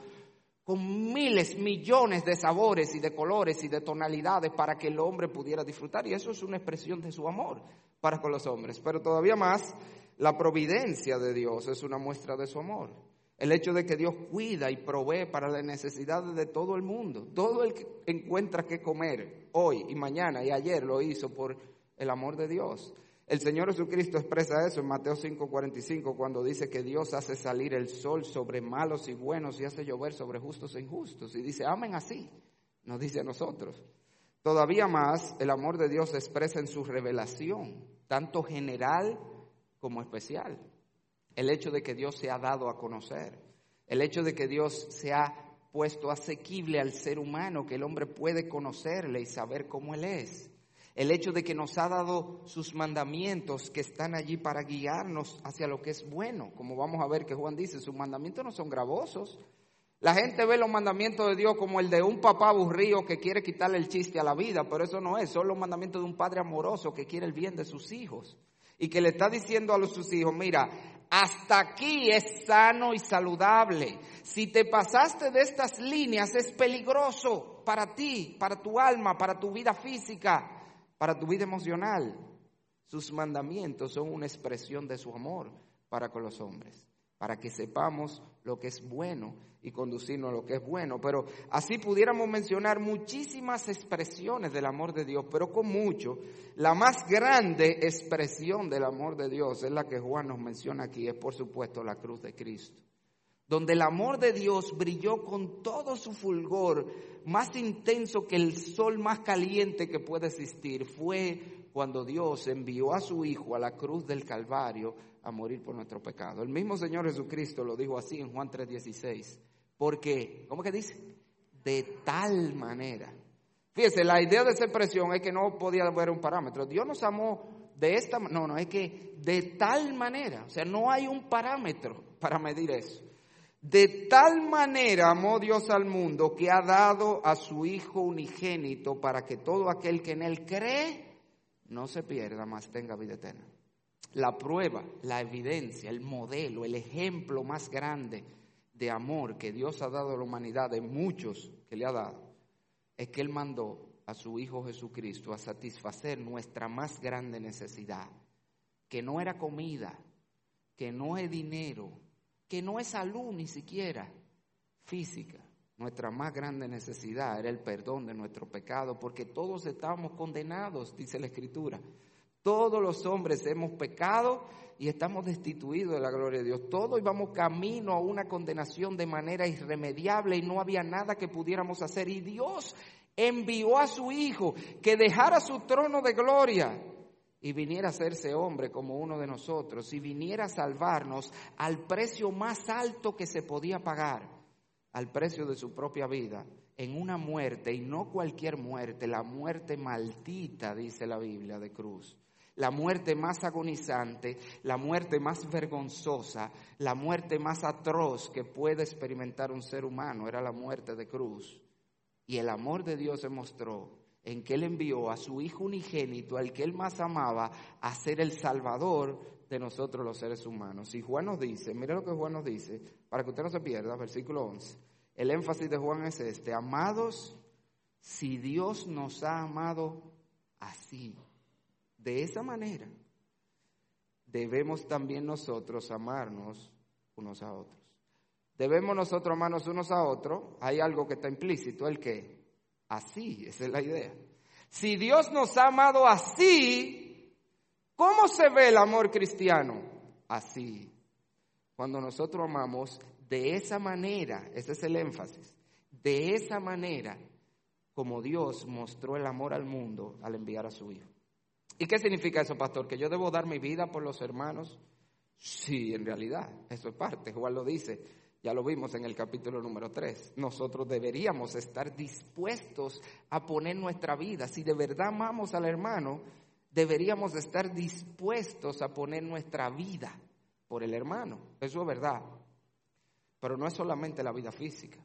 A: con miles, millones de sabores y de colores y de tonalidades para que el hombre pudiera disfrutar. Y eso es una expresión de su amor para con los hombres. Pero todavía más, la providencia de Dios es una muestra de su amor. El hecho de que Dios cuida y provee para las necesidades de todo el mundo. Todo el que encuentra qué comer hoy y mañana y ayer lo hizo por el amor de Dios. El Señor Jesucristo expresa eso en Mateo 5:45 cuando dice que Dios hace salir el sol sobre malos y buenos y hace llover sobre justos e injustos. Y dice, amen así, nos dice a nosotros. Todavía más, el amor de Dios se expresa en su revelación, tanto general como especial. El hecho de que Dios se ha dado a conocer, el hecho de que Dios se ha puesto asequible al ser humano, que el hombre puede conocerle y saber cómo Él es. El hecho de que nos ha dado sus mandamientos que están allí para guiarnos hacia lo que es bueno. Como vamos a ver que Juan dice, sus mandamientos no son gravosos. La gente ve los mandamientos de Dios como el de un papá aburrido que quiere quitarle el chiste a la vida, pero eso no es. Son los mandamientos de un padre amoroso que quiere el bien de sus hijos. Y que le está diciendo a sus hijos, mira, hasta aquí es sano y saludable. Si te pasaste de estas líneas es peligroso para ti, para tu alma, para tu vida física, para tu vida emocional. Sus mandamientos son una expresión de su amor para con los hombres, para que sepamos lo que es bueno y conducirnos a lo que es bueno. Pero así pudiéramos mencionar muchísimas expresiones del amor de Dios, pero con mucho, la más grande expresión del amor de Dios es la que Juan nos menciona aquí, es por supuesto la cruz de Cristo, donde el amor de Dios brilló con todo su fulgor, más intenso que el sol más caliente que puede existir. Fue cuando Dios envió a su Hijo a la cruz del Calvario a morir por nuestro pecado. El mismo Señor Jesucristo lo dijo así en Juan 3:16. Porque, ¿cómo que dice? De tal manera. Fíjese, la idea de esa expresión es que no podía haber un parámetro. Dios nos amó de esta manera. No, es que de tal manera. O sea, no hay un parámetro para medir eso. De tal manera amó Dios al mundo que ha dado a su Hijo unigénito para que todo aquel que en Él cree no se pierda, mas tenga vida eterna. La prueba, la evidencia, el modelo, el ejemplo más grande de amor que Dios ha dado a la humanidad, de muchos que le ha dado, es que Él mandó a su Hijo Jesucristo a satisfacer nuestra más grande necesidad, que no era comida, que no es dinero, que no es salud ni siquiera física. Nuestra más grande necesidad era el perdón de nuestro pecado, porque todos estábamos condenados, dice la Escritura. Todos los hombres hemos pecado y estamos destituidos de la gloria de Dios. Todos íbamos camino a una condenación de manera irremediable y no había nada que pudiéramos hacer. Y Dios, envió a su Hijo que dejara su trono de gloria y viniera a hacerse hombre como uno de nosotros y viniera a salvarnos al precio más alto que se podía pagar, al precio de su propia vida, en una muerte, y no cualquier muerte, la muerte maldita, dice la Biblia, de cruz. La muerte más agonizante, la muerte más vergonzosa, la muerte más atroz que puede experimentar un ser humano era la muerte de cruz. Y el amor de Dios se mostró en que Él envió a su Hijo unigénito, al que Él más amaba, a ser el Salvador de nosotros los seres humanos. Y Juan nos dice, mire lo que Juan nos dice, para que usted no se pierda, versículo 11. El énfasis de Juan es este: amados, si Dios nos ha amado así, de esa manera, debemos también nosotros amarnos unos a otros. Debemos nosotros amarnos unos a otros. Hay algo que está implícito, ¿el qué? Así, esa es la idea. Si Dios nos ha amado así, ¿cómo se ve el amor cristiano? Así. Cuando nosotros amamos de esa manera, ese es el énfasis, de esa manera como Dios mostró el amor al mundo al enviar a su Hijo. ¿Y qué significa eso, pastor? ¿Que yo debo dar mi vida por los hermanos? Sí, en realidad, eso es parte. Juan lo dice, ya lo vimos en el capítulo número 3. Nosotros deberíamos estar dispuestos a poner nuestra vida. Si de verdad amamos al hermano, deberíamos estar dispuestos a poner nuestra vida por el hermano. Eso es verdad. Pero no es solamente la vida física,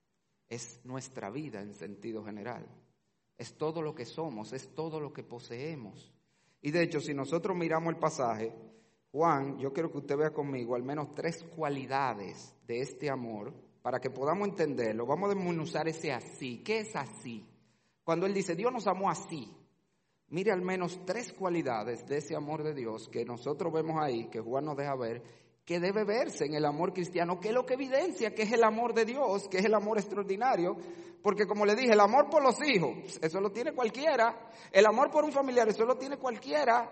A: es nuestra vida en sentido general. Es todo lo que somos, es todo lo que poseemos. Y de hecho, si nosotros miramos el pasaje, Juan, yo quiero que usted vea conmigo al menos 3 cualidades de este amor para que podamos entenderlo. Vamos a desmenuzar ese así. ¿Qué es así? Cuando él dice, Dios nos amó así. Mire al menos 3 cualidades de ese amor de Dios que nosotros vemos ahí, que Juan nos deja ver, que debe verse en el amor cristiano, que es lo que evidencia que es el amor de Dios, que es el amor extraordinario. Porque como le dije, el amor por los hijos, eso lo tiene cualquiera. El amor por un familiar, eso lo tiene cualquiera.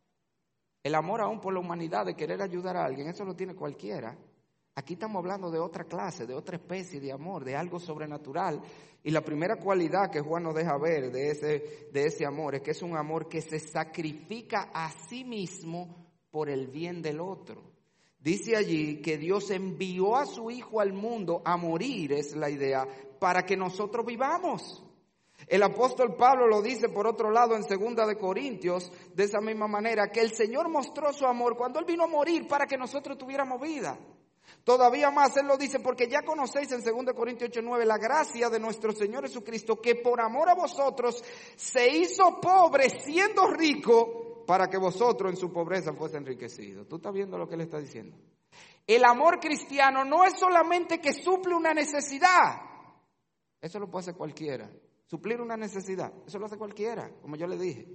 A: El amor aún por la humanidad, de querer ayudar a alguien, eso lo tiene cualquiera. Aquí estamos hablando de otra clase, de otra especie de amor, de algo sobrenatural. Y la primera cualidad que Juan nos deja ver de ese amor es que es un amor que se sacrifica a sí mismo por el bien del otro. Dice allí que Dios envió a su Hijo al mundo a morir, es la idea, para que nosotros vivamos. El apóstol Pablo lo dice por otro lado en 2 de Corintios, de esa misma manera, que el Señor mostró su amor cuando Él vino a morir para que nosotros tuviéramos vida. Todavía más Él lo dice, porque ya conocéis en 2 Corintios 8:9 la gracia de nuestro Señor Jesucristo, que por amor a vosotros se hizo pobre siendo rico, para que vosotros en su pobreza fuese enriquecidos. ¿Tú estás viendo lo que Él está diciendo? El amor cristiano no es solamente que suple una necesidad. Eso lo puede hacer cualquiera. Suplir una necesidad, eso lo hace cualquiera, como yo le dije.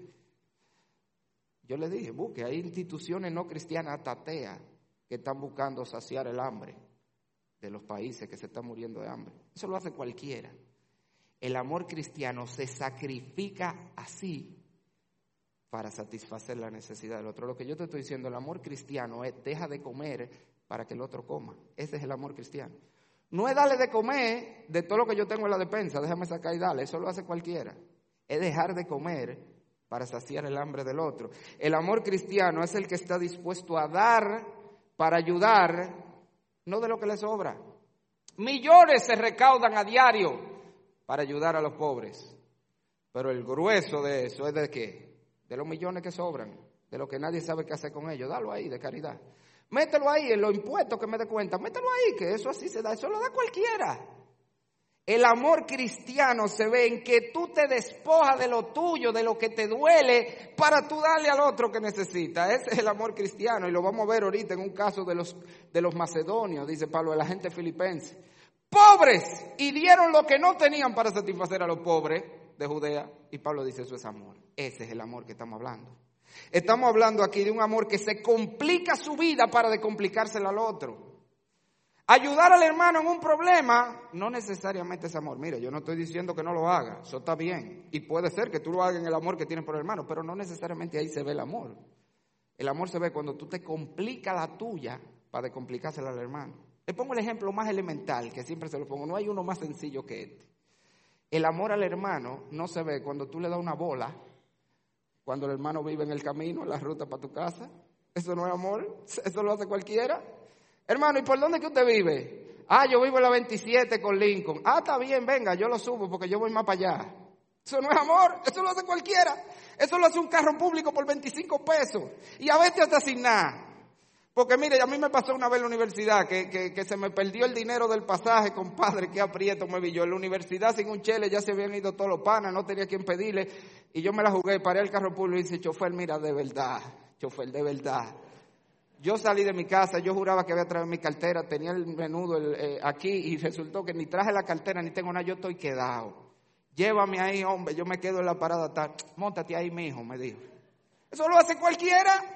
A: Yo le dije, busque, hay instituciones no cristianas, tatea, que están buscando saciar el hambre de los países que se están muriendo de hambre. Eso lo hace cualquiera. El amor cristiano se sacrifica así para satisfacer la necesidad del otro. Lo que yo te estoy diciendo, el amor cristiano es deja de comer para que el otro coma. Ese es el amor cristiano. No es darle de comer de todo lo que yo tengo en la despensa, déjame sacar y darle, eso lo hace cualquiera. Es dejar de comer para saciar el hambre del otro. El amor cristiano es el que está dispuesto a dar para ayudar, no de lo que le sobra. Millones se recaudan a diario para ayudar a los pobres, pero el grueso de eso es de ¿qué? De los millones que sobran, de lo que nadie sabe qué hacer con ellos, dalo ahí de caridad. Mételo ahí en los impuestos que me dé cuenta, mételo ahí, que eso así se da, eso lo da cualquiera. El amor cristiano se ve en que tú te despojas de lo tuyo, de lo que te duele, para tú darle al otro que necesita. Ese es el amor cristiano, y lo vamos a ver ahorita en un caso de los macedonios, dice Pablo, de la gente filipense. Pobres, y dieron lo que no tenían para satisfacer a los pobres de Judea. Y Pablo dice, eso es amor. Ese es el amor que estamos hablando. Estamos hablando aquí de un amor que se complica su vida para descomplicársela al otro. Ayudar al hermano en un problema no necesariamente es amor. Mire, yo no estoy diciendo que no lo haga, eso está bien. Y puede ser que tú lo hagas en el amor que tienes por el hermano, pero no necesariamente ahí se ve el amor. El amor se ve cuando tú te complicas la tuya para descomplicársela al hermano. Le pongo el ejemplo más elemental, que siempre se lo pongo, no hay uno más sencillo que este. El amor al hermano no se ve cuando tú le das una bola, cuando el hermano vive en el camino, en la ruta para tu casa. Eso no es amor, eso lo hace cualquiera. Hermano, ¿y por dónde que usted vive? Yo vivo en la 27 con Lincoln. Está bien, venga, yo lo subo porque yo voy más para allá. Eso no es amor, eso lo hace cualquiera. Eso lo hace un carro público por 25 pesos. Y a veces hasta sin nada. Porque mire, a mí me pasó una vez en la universidad que se me perdió el dinero del pasaje, compadre, qué aprieto me vi yo. En la universidad sin un chele ya se habían ido todos los panas, no tenía quien pedirle. Y yo me la jugué, paré el carro público y dice, chofer, mira, de verdad, chofer, de verdad. Yo salí de mi casa, yo juraba que había traído mi cartera, tenía el menudo aquí y resultó que ni traje la cartera ni tengo nada, yo estoy quedado. Llévame ahí, hombre, yo me quedo en la parada, móntate ahí, mijo, me dijo. Eso lo hace cualquiera.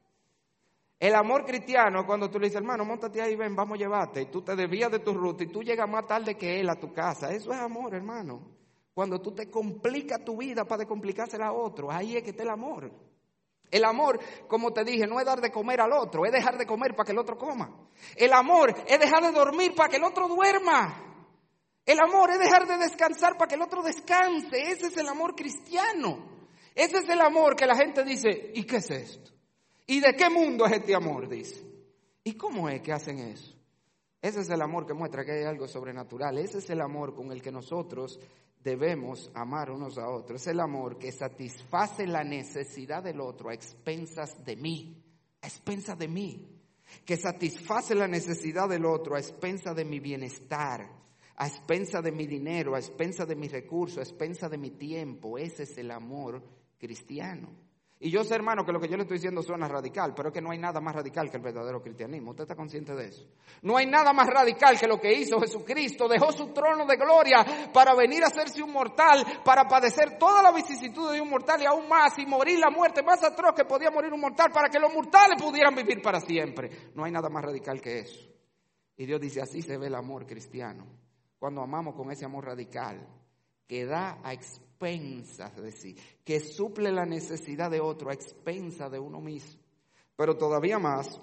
A: El amor cristiano, cuando tú le dices, hermano, móntate ahí, ven, vamos a llevarte, y tú te desvías de tu ruta y tú llegas más tarde que él a tu casa. Eso es amor, hermano. Cuando tú te complicas tu vida para descomplicársela a otro, ahí es que está el amor. El amor, como te dije, no es dar de comer al otro, es dejar de comer para que el otro coma. El amor es dejar de dormir para que el otro duerma. El amor es dejar de descansar para que el otro descanse. Ese es el amor cristiano. Ese es el amor que la gente dice, ¿y qué es esto? ¿Y de qué mundo es este amor? Dice. ¿Y cómo es que hacen eso? Ese es el amor que muestra que hay algo sobrenatural. Ese es el amor con el que nosotros debemos amar unos a otros. Es el amor que satisface la necesidad del otro a expensas de mí. A expensas de mí. Que satisface la necesidad del otro a expensas de mi bienestar. A expensas de mi dinero, a expensas de mis recursos, a expensas de mi tiempo. Ese es el amor cristiano. Y yo sé, hermano, que lo que yo le estoy diciendo suena radical, pero es que no hay nada más radical que el verdadero cristianismo. ¿Usted está consciente de eso? No hay nada más radical que lo que hizo Jesucristo. Dejó su trono de gloria para venir a hacerse un mortal, para padecer toda la vicisitud de un mortal y aún más, y morir la muerte más atroz que podía morir un mortal para que los mortales pudieran vivir para siempre. No hay nada más radical que eso. Y Dios dice, así se ve el amor cristiano. Cuando amamos con ese amor radical, que da a expensas de sí, que suple la necesidad de otro a expensas de uno mismo. Pero todavía más,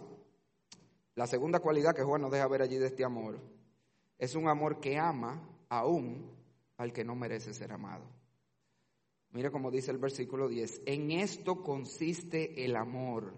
A: la segunda cualidad que Juan nos deja ver allí de este amor, es un amor que ama aún al que no merece ser amado. Mira cómo dice el versículo 10, en esto consiste el amor,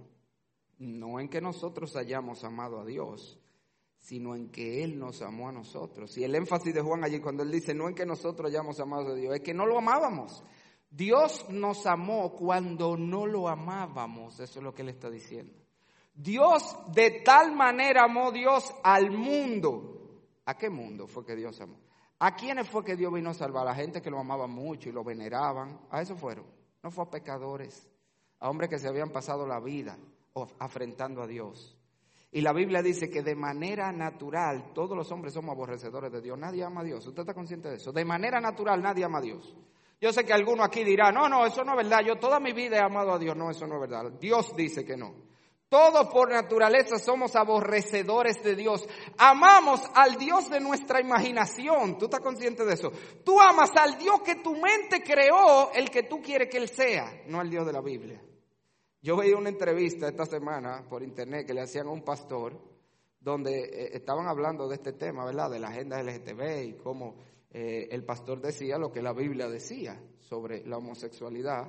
A: no en que nosotros hayamos amado a Dios, sino en que Él nos amó a nosotros. Y el énfasis de Juan allí cuando él dice, no en que nosotros hayamos amado a Dios, es que no lo amábamos. Dios nos amó cuando no lo amábamos, eso es lo que él está diciendo. Dios de tal manera amó Dios al mundo. ¿A qué mundo fue que Dios amó? ¿A quiénes fue que Dios vino a salvar? A la gente que lo amaba mucho y lo veneraban. A eso fueron. No fue a pecadores, a hombres que se habían pasado la vida afrentando a Dios. Y la Biblia dice que de manera natural todos los hombres somos aborrecedores de Dios. Nadie ama a Dios. ¿Usted está consciente de eso? De manera natural nadie ama a Dios. Yo sé que alguno aquí dirá, no, eso no es verdad. Yo toda mi vida he amado a Dios. No, eso no es verdad. Dios dice que no. Todos por naturaleza somos aborrecedores de Dios. Amamos al Dios de nuestra imaginación. ¿Tú estás consciente de eso? Tú amas al Dios que tu mente creó, el que tú quieres que Él sea, no al Dios de la Biblia. Yo veía una entrevista esta semana por internet que le hacían a un pastor donde estaban hablando de este tema, ¿verdad? De la agenda LGTB y cómo el pastor decía lo que la Biblia decía sobre la homosexualidad.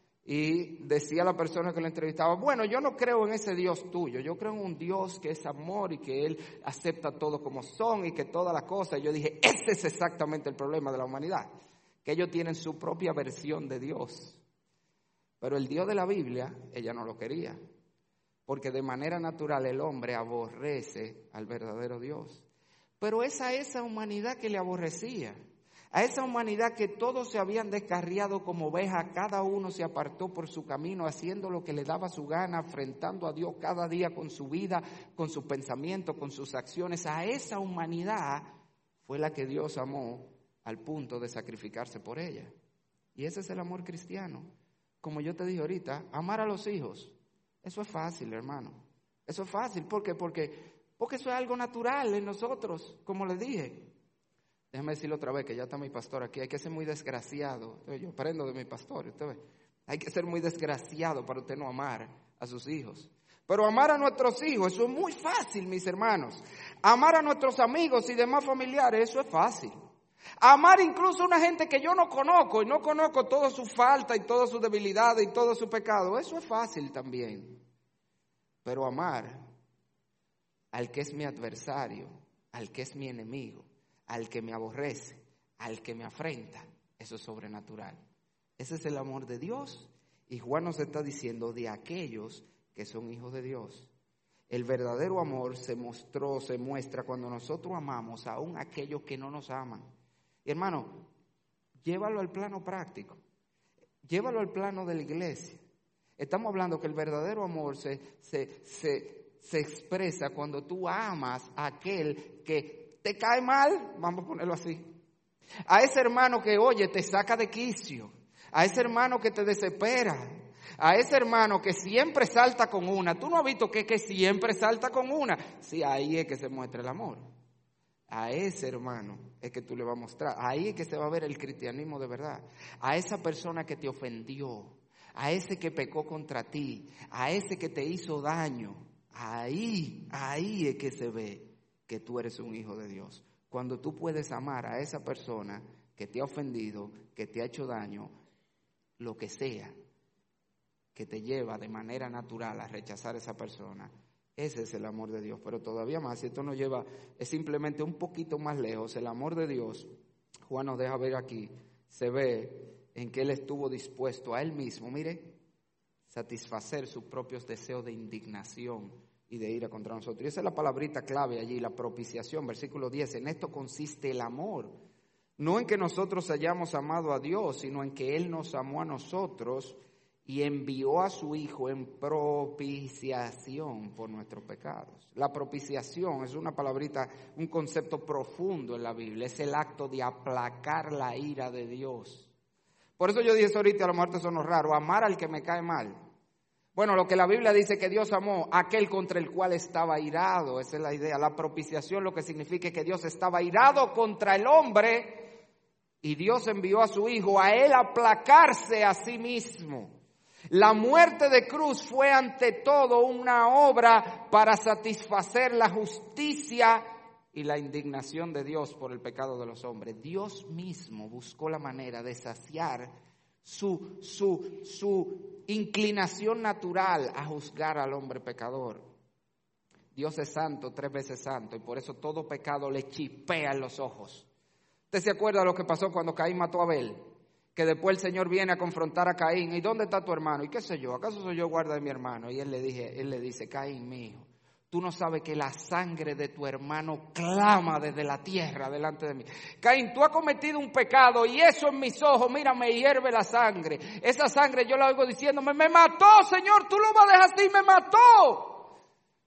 A: Y decía la persona que lo entrevistaba, bueno, yo no creo en ese Dios tuyo, yo creo en un Dios que es amor y que Él acepta todo como son y que todas las cosas. Y yo dije, ese es exactamente el problema de la humanidad, que ellos tienen su propia versión de Dios. Pero el Dios de la Biblia, ella no lo quería, porque de manera natural el hombre aborrece al verdadero Dios. Pero es a esa humanidad que le aborrecía, a esa humanidad que todos se habían descarriado como ovejas, cada uno se apartó por su camino, haciendo lo que le daba su gana, enfrentando a Dios cada día con su vida, con sus pensamientos, con sus acciones. A esa humanidad fue la que Dios amó al punto de sacrificarse por ella. Y ese es el amor cristiano. Como yo te dije ahorita, amar a los hijos, eso es fácil, hermano. Eso es fácil. ¿Por qué? Porque eso es algo natural en nosotros, como les dije. Déjame decirlo otra vez, que ya está mi pastor aquí. Hay que ser muy desgraciado. Yo aprendo de mi pastor, usted ve. Hay que ser muy desgraciado para usted no amar a sus hijos. Pero amar a nuestros hijos, eso es muy fácil, mis hermanos. Amar a nuestros amigos y demás familiares, eso es fácil. Amar incluso a una gente que yo no conozco y no conozco toda su falta y todas sus debilidades y todo su pecado. Eso es fácil también. Pero amar al que es mi adversario, al que es mi enemigo, al que me aborrece, al que me afrenta, eso es sobrenatural. Ese es el amor de Dios. Y Juan nos está diciendo de aquellos que son hijos de Dios. El verdadero amor se muestra cuando nosotros amamos aún a aquellos que no nos aman. Y hermano, llévalo al plano práctico, llévalo al plano de la iglesia. Estamos hablando que el verdadero amor se expresa cuando tú amas a aquel que te cae mal, vamos a ponerlo así. A ese hermano que, oye, te saca de quicio, a ese hermano que te desespera, a ese hermano que siempre salta con una. ¿Tú no has visto que siempre salta con una? Sí, ahí es que se muestra el amor. A ese hermano es que tú le vas a mostrar. Ahí es que se va a ver el cristianismo de verdad. A esa persona que te ofendió, a ese que pecó contra ti, a ese que te hizo daño. Ahí es que se ve que tú eres un hijo de Dios. Cuando tú puedes amar a esa persona que te ha ofendido, que te ha hecho daño, lo que sea, que te lleva de manera natural a rechazar a esa persona. Ese es el amor de Dios. Pero todavía más, si esto nos lleva, es simplemente un poquito más lejos. El amor de Dios, Juan nos deja ver aquí, se ve en que Él estuvo dispuesto a Él mismo, mire, satisfacer sus propios deseos de indignación y de ira contra nosotros. Y esa es la palabrita clave allí, la propiciación, versículo 10. En esto consiste el amor. No en que nosotros hayamos amado a Dios, sino en que Él nos amó a nosotros y envió a su Hijo en propiciación por nuestros pecados. La propiciación es una palabrita, un concepto profundo en la Biblia. Es el acto de aplacar la ira de Dios. Por eso yo dije eso ahorita, a lo mejor te sonó raro, amar al que me cae mal. Bueno, lo que la Biblia dice que Dios amó a aquel contra el cual estaba irado. Esa es la idea. La propiciación lo que significa es que Dios estaba irado contra el hombre y Dios envió a su Hijo a él aplacarse a sí mismo. La muerte de cruz fue ante todo una obra para satisfacer la justicia y la indignación de Dios por el pecado de los hombres. Dios mismo buscó la manera de saciar su inclinación natural a juzgar al hombre pecador. Dios es santo, 3 veces santo, y por eso todo pecado le chispea en los ojos. ¿Usted se acuerda de lo que pasó cuando Caín mató a Abel? Que después el Señor viene a confrontar a Caín. ¿Y dónde está tu hermano? ¿Y qué sé yo? ¿Acaso soy yo guarda de mi hermano? Y él le dice, Caín, mi hijo, tú no sabes que la sangre de tu hermano clama desde la tierra delante de mí. Caín, tú has cometido un pecado y eso en mis ojos, mira, me hierve la sangre. Esa sangre yo la oigo diciéndome, me mató, Señor, tú lo vas a dejar así, me mató.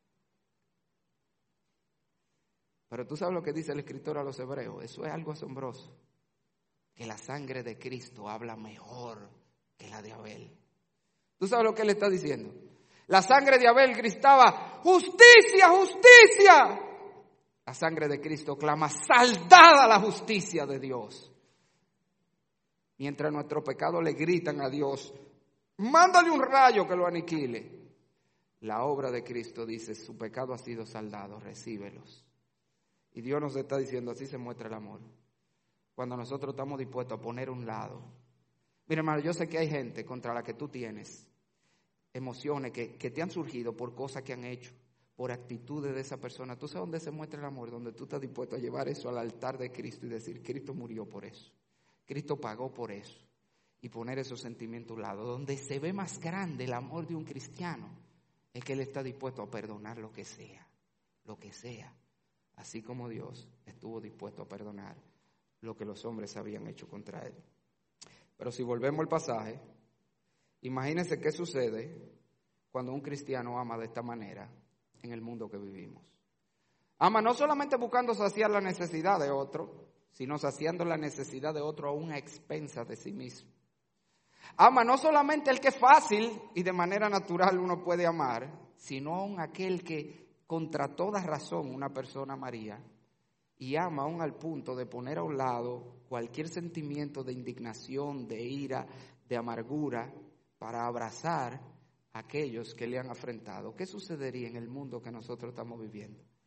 A: Pero tú sabes lo que dice el escritor a los hebreos, eso es algo asombroso. Que la sangre de Cristo habla mejor que la de Abel. ¿Tú sabes lo que él está diciendo? La sangre de Abel gritaba, ¡justicia, justicia! La sangre de Cristo clama, ¡saldada la justicia de Dios! Mientras nuestros pecados le gritan a Dios, ¡mándale un rayo que lo aniquile! La obra de Cristo dice, su pecado ha sido saldado, recíbelos. Y Dios nos está diciendo, así se muestra el amor. Cuando nosotros estamos dispuestos a poner un lado. Mira, hermano, yo sé que hay gente contra la que tú tienes emociones que te han surgido por cosas que han hecho, por actitudes de esa persona. ¿Tú sabes dónde se muestra el amor? Donde tú estás dispuesto a llevar eso al altar de Cristo y decir, Cristo murió por eso. Cristo pagó por eso. Y poner esos sentimientos a un lado. Donde se ve más grande el amor de un cristiano es que él está dispuesto a perdonar lo que sea. Lo que sea. Así como Dios estuvo dispuesto a perdonar lo que los hombres habían hecho contra él. Pero si volvemos al pasaje, imagínense qué sucede cuando un cristiano ama de esta manera en el mundo que vivimos. Ama no solamente buscando saciar la necesidad de otro, sino saciando la necesidad de otro aún a expensas de sí mismo. Ama no solamente el que es fácil y de manera natural uno puede amar, sino aún aquel que contra toda razón una persona amaría. Y ama aún al punto de poner a un lado cualquier sentimiento de indignación, de ira, de amargura, para abrazar a aquellos que le han afrentado. ¿Qué sucedería en el mundo que nosotros estamos viviendo?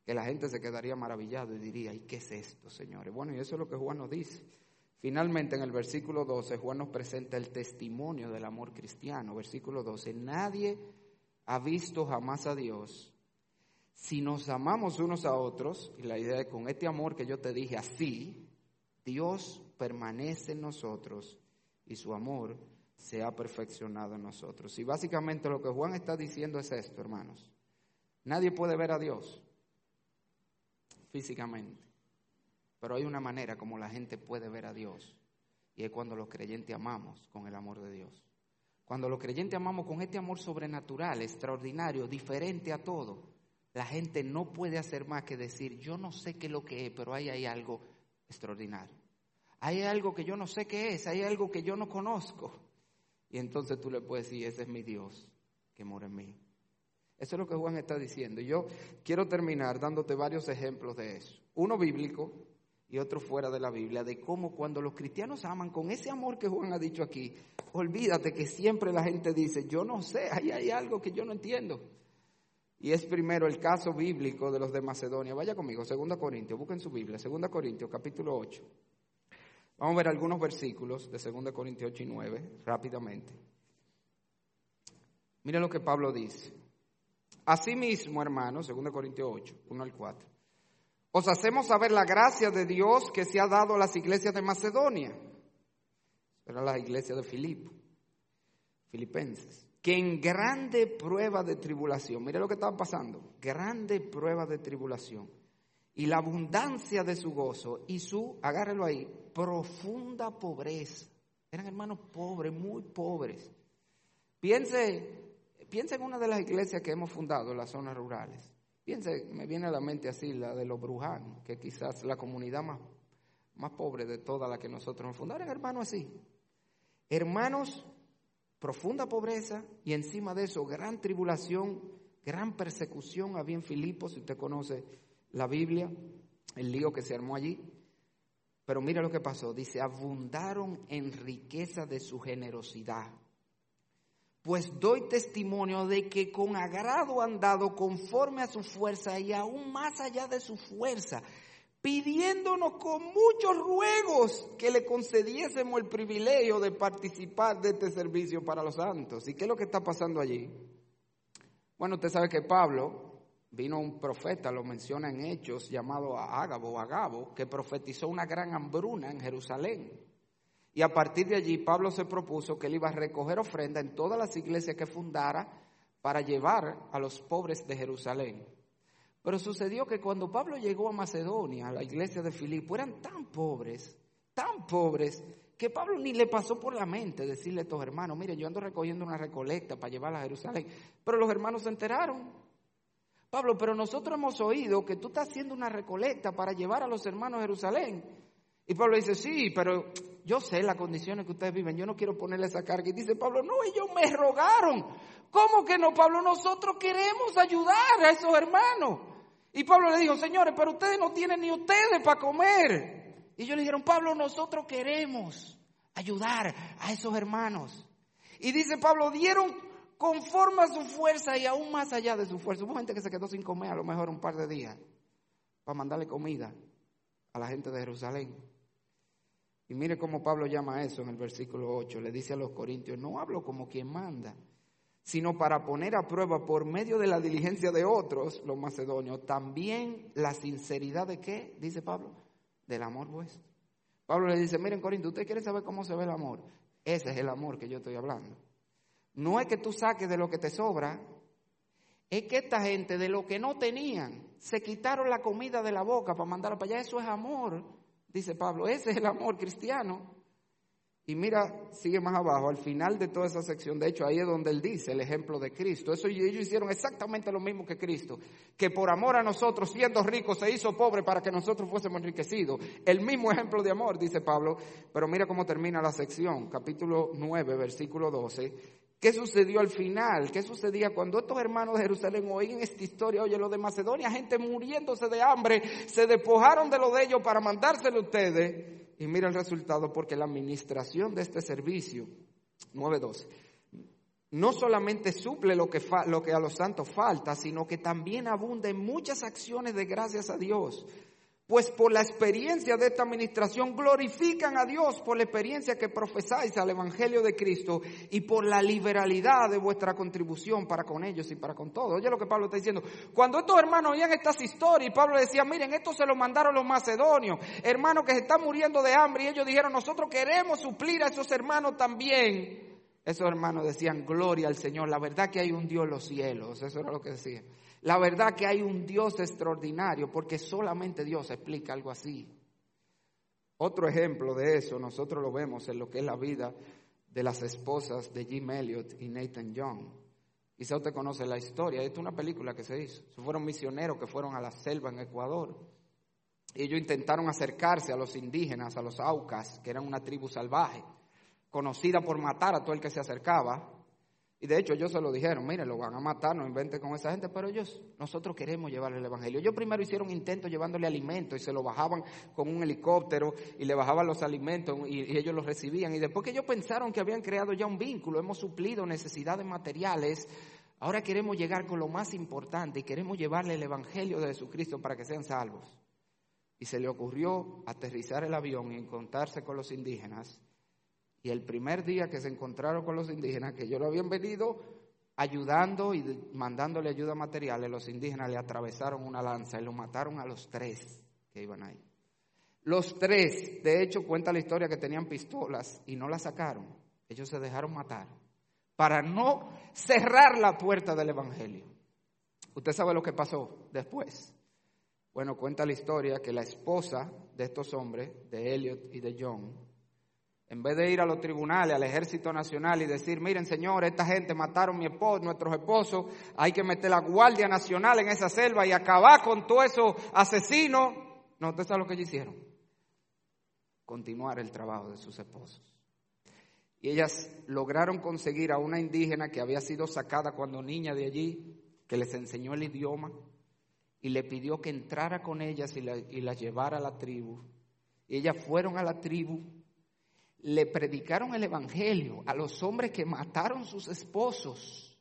A: que la gente se quedaría maravillado y diría, ¿y qué es esto, señores? Bueno, y eso es lo que Juan nos dice. Finalmente, en el versículo 12, Juan nos presenta el testimonio del amor cristiano. Versículo 12, nadie ha visto jamás a Dios. Si nos amamos unos a otros, y la idea es con este amor que yo te dije así, Dios permanece en nosotros y su amor se ha perfeccionado en nosotros. Y básicamente lo que Juan está diciendo es esto, hermanos. Nadie puede ver a Dios físicamente, pero hay una manera como la gente puede ver a Dios, y es cuando los creyentes amamos con el amor de Dios. Cuando los creyentes amamos con este amor sobrenatural, extraordinario, diferente a todo, la gente no puede hacer más que decir, yo no sé qué es lo que es, pero ahí hay algo extraordinario. Hay algo que yo no sé qué es, hay algo que yo no conozco. Y entonces tú le puedes decir, ese es mi Dios que mora en mí. Eso es lo que Juan está diciendo. Y yo quiero terminar dándote varios ejemplos de eso. Uno bíblico y otro fuera de la Biblia, de cómo cuando los cristianos aman con ese amor que Juan ha dicho aquí, olvídate que siempre la gente dice, yo no sé, ahí hay algo que yo no entiendo. Y es primero el caso bíblico de los de Macedonia. Vaya conmigo, 2 Corintios, busquen su Biblia, 2 Corintios, capítulo 8. Vamos a ver algunos versículos de 2 Corintios 8 y 9, rápidamente. Mira lo que Pablo dice. Asimismo, hermanos, 2 Corintios 8, 1 al 4. Os hacemos saber la gracia de Dios que se ha dado a las iglesias de Macedonia. Era la iglesia de Filipenses. Que en grande prueba de tribulación, mire lo que estaba pasando, grande prueba de tribulación. Y la abundancia de su gozo y su, agárrelo ahí, profunda pobreza. Eran hermanos pobres, muy pobres. Piense en una de las iglesias que hemos fundado en las zonas rurales. Me viene a la mente así, la de los Bruján, que quizás la comunidad más pobre de toda la que nosotros nos fundamos. Eran hermanos así. Hermanos, profunda pobreza y encima de eso, gran tribulación, gran persecución había en Filipos, si usted conoce la Biblia, el lío que se armó allí. Pero mira lo que pasó, dice, abundaron en riqueza de su generosidad. Pues doy testimonio de que con agrado han dado conforme a su fuerza y aún más allá de su fuerza, pidiéndonos con muchos ruegos que le concediésemos el privilegio de participar de este servicio para los santos. ¿Y qué es lo que está pasando allí? Bueno, usted sabe que Pablo, vino un profeta, lo menciona en Hechos, llamado Agabo, que profetizó una gran hambruna en Jerusalén. Y a partir de allí Pablo se propuso que él iba a recoger ofrenda en todas las iglesias que fundara para llevar a los pobres de Jerusalén. Pero sucedió que cuando Pablo llegó a Macedonia, a la iglesia de Filipo, eran tan pobres, que Pablo ni le pasó por la mente decirle a estos hermanos, mire, yo ando recogiendo una recolecta para llevarla a Jerusalén. Pero los hermanos se enteraron. Pablo, pero nosotros hemos oído que tú estás haciendo una recolecta para llevar a los hermanos a Jerusalén. Y Pablo dice, sí, pero yo sé las condiciones que ustedes viven, yo no quiero ponerle esa carga. Y dice Pablo, no, ellos me rogaron. ¿Cómo que no, Pablo? Nosotros queremos ayudar a esos hermanos. Y Pablo le dijo, señores, pero ustedes no tienen ni ustedes para comer. Y ellos le dijeron, Pablo, nosotros queremos ayudar a esos hermanos. Y dice Pablo, dieron conforme a su fuerza y aún más allá de su fuerza. Hubo gente que se quedó sin comer a lo mejor un par de días para mandarle comida a la gente de Jerusalén. Y mire cómo Pablo llama eso en el versículo 8. Le dice a los corintios, no hablo como quien manda, sino para poner a prueba por medio de la diligencia de otros, los macedonios, también la sinceridad de ¿qué? Dice Pablo, del amor vuestro. Pablo le dice, miren Corinto, ¿usted quiere saber cómo se ve el amor? Ese es el amor que yo estoy hablando. No es que tú saques de lo que te sobra, es que esta gente de lo que no tenían, se quitaron la comida de la boca para mandarla para allá. Eso es amor, dice Pablo, ese es el amor cristiano. Y mira, sigue más abajo, al final de toda esa sección, de hecho ahí es donde él dice el ejemplo de Cristo. Eso ellos hicieron exactamente lo mismo que Cristo, que por amor a nosotros, siendo ricos, se hizo pobre para que nosotros fuésemos enriquecidos. El mismo ejemplo de amor, dice Pablo, pero mira cómo termina la sección, capítulo 9, versículo 12. ¿Qué sucedió al final? ¿Qué sucedía cuando estos hermanos de Jerusalén oían esta historia? Oye, lo de Macedonia, gente muriéndose de hambre, se despojaron de lo de ellos para mandárselo a ustedes. Y mira el resultado, porque la administración de este servicio, 9:12, no solamente suple lo que a los santos falta, sino que también abunda en muchas acciones de gracias a Dios. Pues por la experiencia de esta administración glorifican a Dios por la experiencia que profesáis al Evangelio de Cristo y por la liberalidad de vuestra contribución para con ellos y para con todos. Oye lo que Pablo está diciendo. Cuando estos hermanos oían estas historias, Pablo decía, miren, esto se lo mandaron los macedonios, hermanos que se están muriendo de hambre, y ellos dijeron, nosotros queremos suplir a esos hermanos también. Esos hermanos decían, gloria al Señor, la verdad que hay un Dios en los cielos, eso era lo que decían. La verdad que hay un Dios extraordinario, porque solamente Dios explica algo así. Otro ejemplo de eso, nosotros lo vemos en lo que es la vida de las esposas de Jim Elliot y Nathan Young. Quizá usted conoce la historia, esta es una película que se hizo. Fueron misioneros que fueron a la selva en Ecuador. Ellos intentaron acercarse a los indígenas, a los Aucas, que eran una tribu salvaje, conocida por matar a todo el que se acercaba. Y de hecho ellos se lo dijeron, miren, lo van a matar, no inventen con esa gente, pero nosotros queremos llevarle el evangelio. Ellos primero hicieron intentos llevándole alimentos y se lo bajaban con un helicóptero y le bajaban los alimentos y ellos los recibían. Y después que ellos pensaron que habían creado ya un vínculo, hemos suplido necesidades materiales, ahora queremos llegar con lo más importante y queremos llevarle el evangelio de Jesucristo para que sean salvos. Y se le ocurrió aterrizar el avión y encontrarse con los indígenas. Y el primer día que se encontraron con los indígenas, que ellos lo habían venido ayudando y mandándole ayuda material, los indígenas le atravesaron una lanza y lo mataron a los 3 que iban ahí. Los 3, de hecho, cuenta la historia que tenían pistolas y no las sacaron. Ellos se dejaron matar para no cerrar la puerta del evangelio. ¿Usted sabe lo que pasó después? Bueno, cuenta la historia que la esposa de estos hombres, de Elliot y de John, en vez de ir a los tribunales, al Ejército Nacional y decir, miren señores, esta gente mataron nuestros esposos, hay que meter la Guardia Nacional en esa selva y acabar con todos esos asesinos. No, ¿usted sabe lo que ellos hicieron? Continuar el trabajo de sus esposos. Y ellas lograron conseguir a una indígena que había sido sacada cuando niña de allí, que les enseñó el idioma y le pidió que entrara con ellas y la llevara a la tribu. Y ellas fueron a la tribu. Le predicaron el evangelio a los hombres que mataron sus esposos.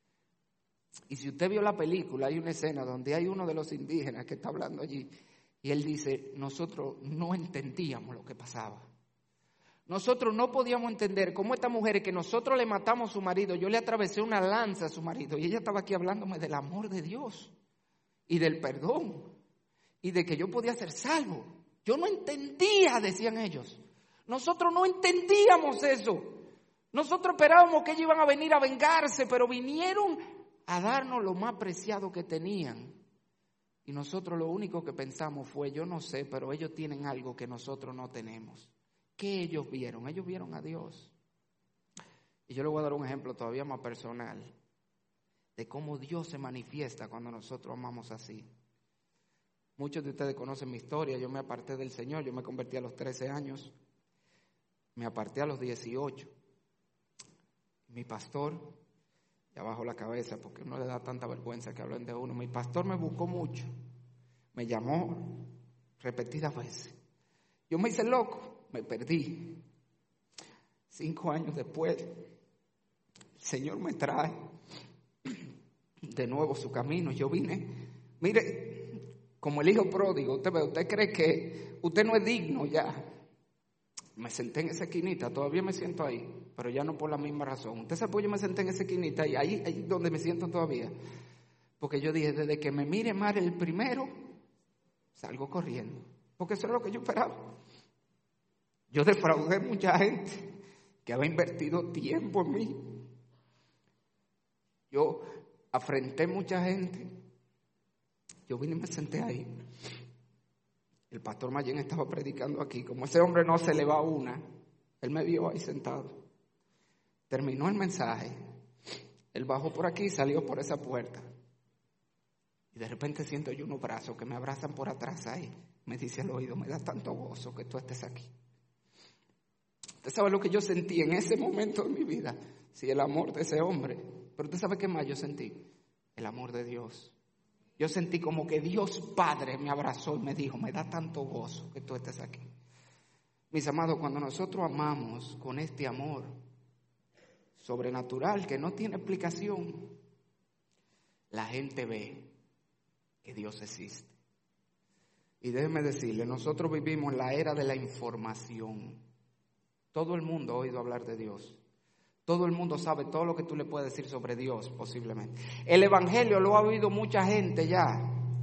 A: Y si usted vio la película, hay una escena donde hay uno de los indígenas que está hablando allí. Y él dice, nosotros no entendíamos lo que pasaba. Nosotros no podíamos entender cómo esta mujer que nosotros le matamos a su marido, yo le atravesé una lanza a su marido. Y ella estaba aquí hablándome del amor de Dios y del perdón. Y de que yo podía ser salvo. Yo no entendía, decían ellos. Nosotros no entendíamos eso. Nosotros esperábamos que ellos iban a venir a vengarse, pero vinieron a darnos lo más preciado que tenían. Y nosotros lo único que pensamos fue, yo no sé, pero ellos tienen algo que nosotros no tenemos. ¿Qué ellos vieron? Ellos vieron a Dios. Y yo le voy a dar un ejemplo todavía más personal de cómo Dios se manifiesta cuando nosotros amamos así. Muchos de ustedes conocen mi historia. Yo me aparté del Señor, yo me convertí a los 13 años. Me aparté a los 18. Mi pastor, ya bajó la cabeza porque no le da tanta vergüenza que hablen de uno. Mi pastor me buscó mucho. Me llamó repetidas veces. Yo me hice loco, me perdí. 5 años después, el Señor me trae de nuevo su camino. Yo vine, mire, como el hijo pródigo. Usted cree que usted no es digno ya. Me senté en esa esquinita, todavía me siento ahí, pero ya no por la misma razón. Usted sabe, yo me senté en esa esquinita y ahí es donde me siento todavía. Porque yo dije, desde que me mire mal el primero, salgo corriendo. Porque eso es lo que yo esperaba. Yo defraudé mucha gente que había invertido tiempo en mí. Yo afrenté mucha gente. Yo vine y me senté ahí. El pastor Mayén estaba predicando aquí. Como ese hombre no se le va una, él me vio ahí sentado. Terminó el mensaje. Él bajó por aquí y salió por esa puerta. Y de repente siento yo unos brazos que me abrazan por atrás ahí. Me dice al oído, me da tanto gozo que tú estés aquí. Usted sabe lo que yo sentí en ese momento de mi vida. Sí, el amor de ese hombre. Pero usted sabe qué más yo sentí. El amor de Dios. Yo sentí como que Dios Padre me abrazó y me dijo, me da tanto gozo que tú estés aquí. Mis amados, cuando nosotros amamos con este amor, sobrenatural que no tiene explicación, la gente ve que Dios existe. Y déjeme decirle, nosotros vivimos en la era de la información. Todo el mundo ha oído hablar de Dios. Todo el mundo sabe todo lo que tú le puedes decir sobre Dios, posiblemente. El evangelio lo ha oído mucha gente ya.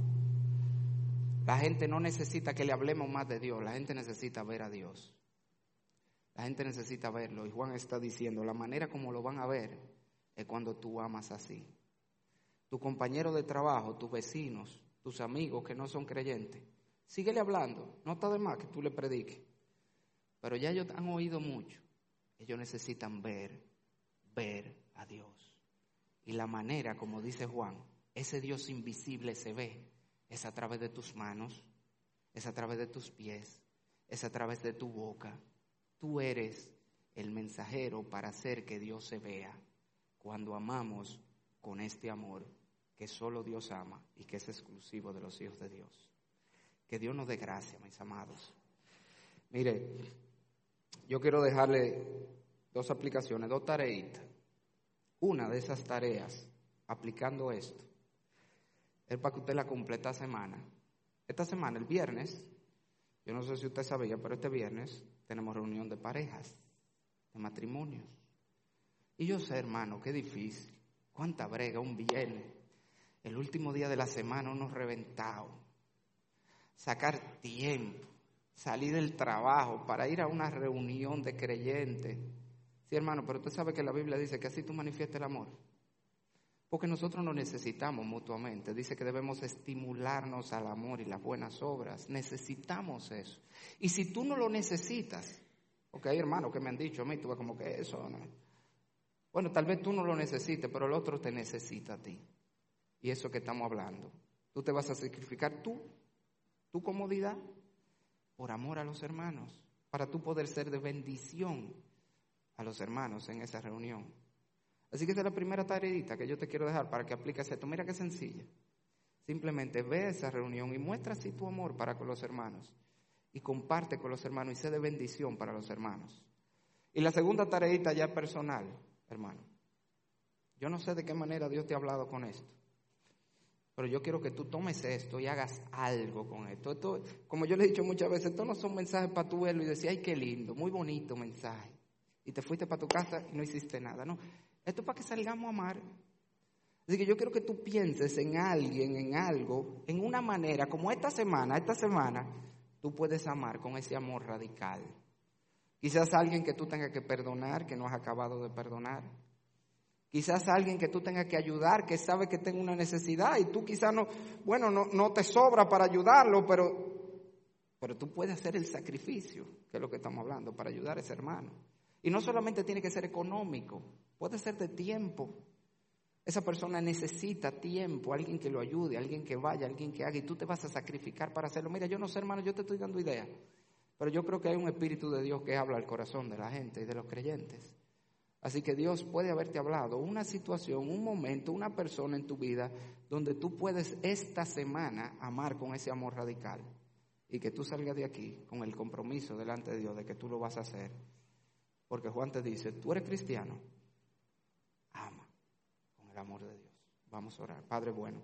A: La gente no necesita que le hablemos más de Dios. La gente necesita ver a Dios. La gente necesita verlo. Y Juan está diciendo, la manera como lo van a ver es cuando tú amas así. Tu compañero de trabajo, tus vecinos, tus amigos que no son creyentes, síguele hablando. No está de más que tú le prediques. Pero ya ellos han oído mucho. Ellos necesitan ver a Dios. Y la manera, como dice Juan, ese Dios invisible se ve, es a través de tus manos, es a través de tus pies, es a través de tu boca. Tú eres el mensajero para hacer que Dios se vea cuando amamos con este amor que solo Dios ama y que es exclusivo de los hijos de Dios. Que Dios nos dé gracia, mis amados. Mire, yo quiero dejarle dos aplicaciones, dos tareitas. Una de esas tareas, aplicando esto, es para que usted la cumpla esta semana. Esta semana, el viernes, yo no sé si usted sabía, pero este viernes tenemos reunión de parejas, de matrimonios. Y yo sé, hermano, qué difícil, cuánta brega un viernes, el último día de la semana, uno reventado. Sacar tiempo, salir del trabajo para ir a una reunión de creyentes. Sí, hermano, pero usted sabe que la Biblia dice que así tú manifiestas el amor. Porque nosotros nos necesitamos mutuamente. Dice que debemos estimularnos al amor y las buenas obras. Necesitamos eso. Y si tú no lo necesitas, porque hay hermanos que me han dicho a mí, tú ves como que eso, ¿no? Bueno, tal vez tú no lo necesites, pero el otro te necesita a ti. Y eso que estamos hablando. Tú te vas a sacrificar tu comodidad, por amor a los hermanos, para tú poder ser de bendición a los hermanos en esa reunión. Así que esa es la primera tareita que yo te quiero dejar para que apliques esto. Mira qué sencilla. Simplemente ve esa reunión y muestra así tu amor para con los hermanos. Y comparte con los hermanos y sé de bendición para los hermanos. Y la segunda tareita ya personal, hermano. Yo no sé de qué manera Dios te ha hablado con esto. Pero yo quiero que tú tomes esto y hagas algo con esto. Esto, como yo le he dicho muchas veces, estos no son mensajes para tu verlo y decir, ay, qué lindo, muy bonito mensaje. Y te fuiste para tu casa y no hiciste nada. No, esto es para que salgamos a amar. Así que yo quiero que tú pienses en alguien, en algo, en una manera, como esta semana, tú puedes amar con ese amor radical. Quizás alguien que tú tengas que perdonar, que no has acabado de perdonar. Quizás alguien que tú tengas que ayudar, que sabe que tenga una necesidad y tú quizás no te sobra para ayudarlo, pero tú puedes hacer el sacrificio, que es lo que estamos hablando, para ayudar a ese hermano. Y no solamente tiene que ser económico, puede ser de tiempo. Esa persona necesita tiempo, alguien que lo ayude, alguien que vaya, alguien que haga, y tú te vas a sacrificar para hacerlo. Mira, yo no sé, hermano, yo te estoy dando ideas, pero yo creo que hay un Espíritu de Dios que habla al corazón de la gente y de los creyentes. Así que Dios puede haberte hablado, una situación, un momento, una persona en tu vida donde tú puedes esta semana amar con ese amor radical y que tú salgas de aquí con el compromiso delante de Dios de que tú lo vas a hacer. Porque Juan te dice, tú eres cristiano, ama con el amor de Dios. Vamos a orar. Padre bueno,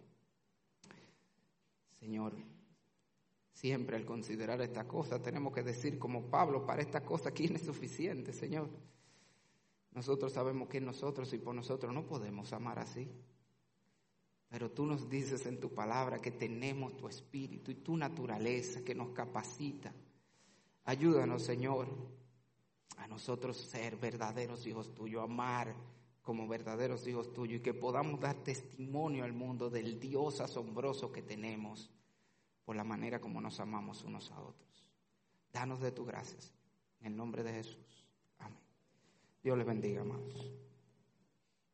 A: Señor, siempre al considerar esta cosa tenemos que decir como Pablo, para esta cosa, ¿quién es suficiente, Señor? Nosotros sabemos que nosotros y por nosotros no podemos amar así. Pero tú nos dices en tu palabra que tenemos tu espíritu y tu naturaleza que nos capacita. Ayúdanos, Señor, a nosotros ser verdaderos hijos tuyos, amar como verdaderos hijos tuyos y que podamos dar testimonio al mundo del Dios asombroso que tenemos por la manera como nos amamos unos a otros. Danos de tu gracia, en el nombre de Jesús. Amén. Dios les bendiga, amados.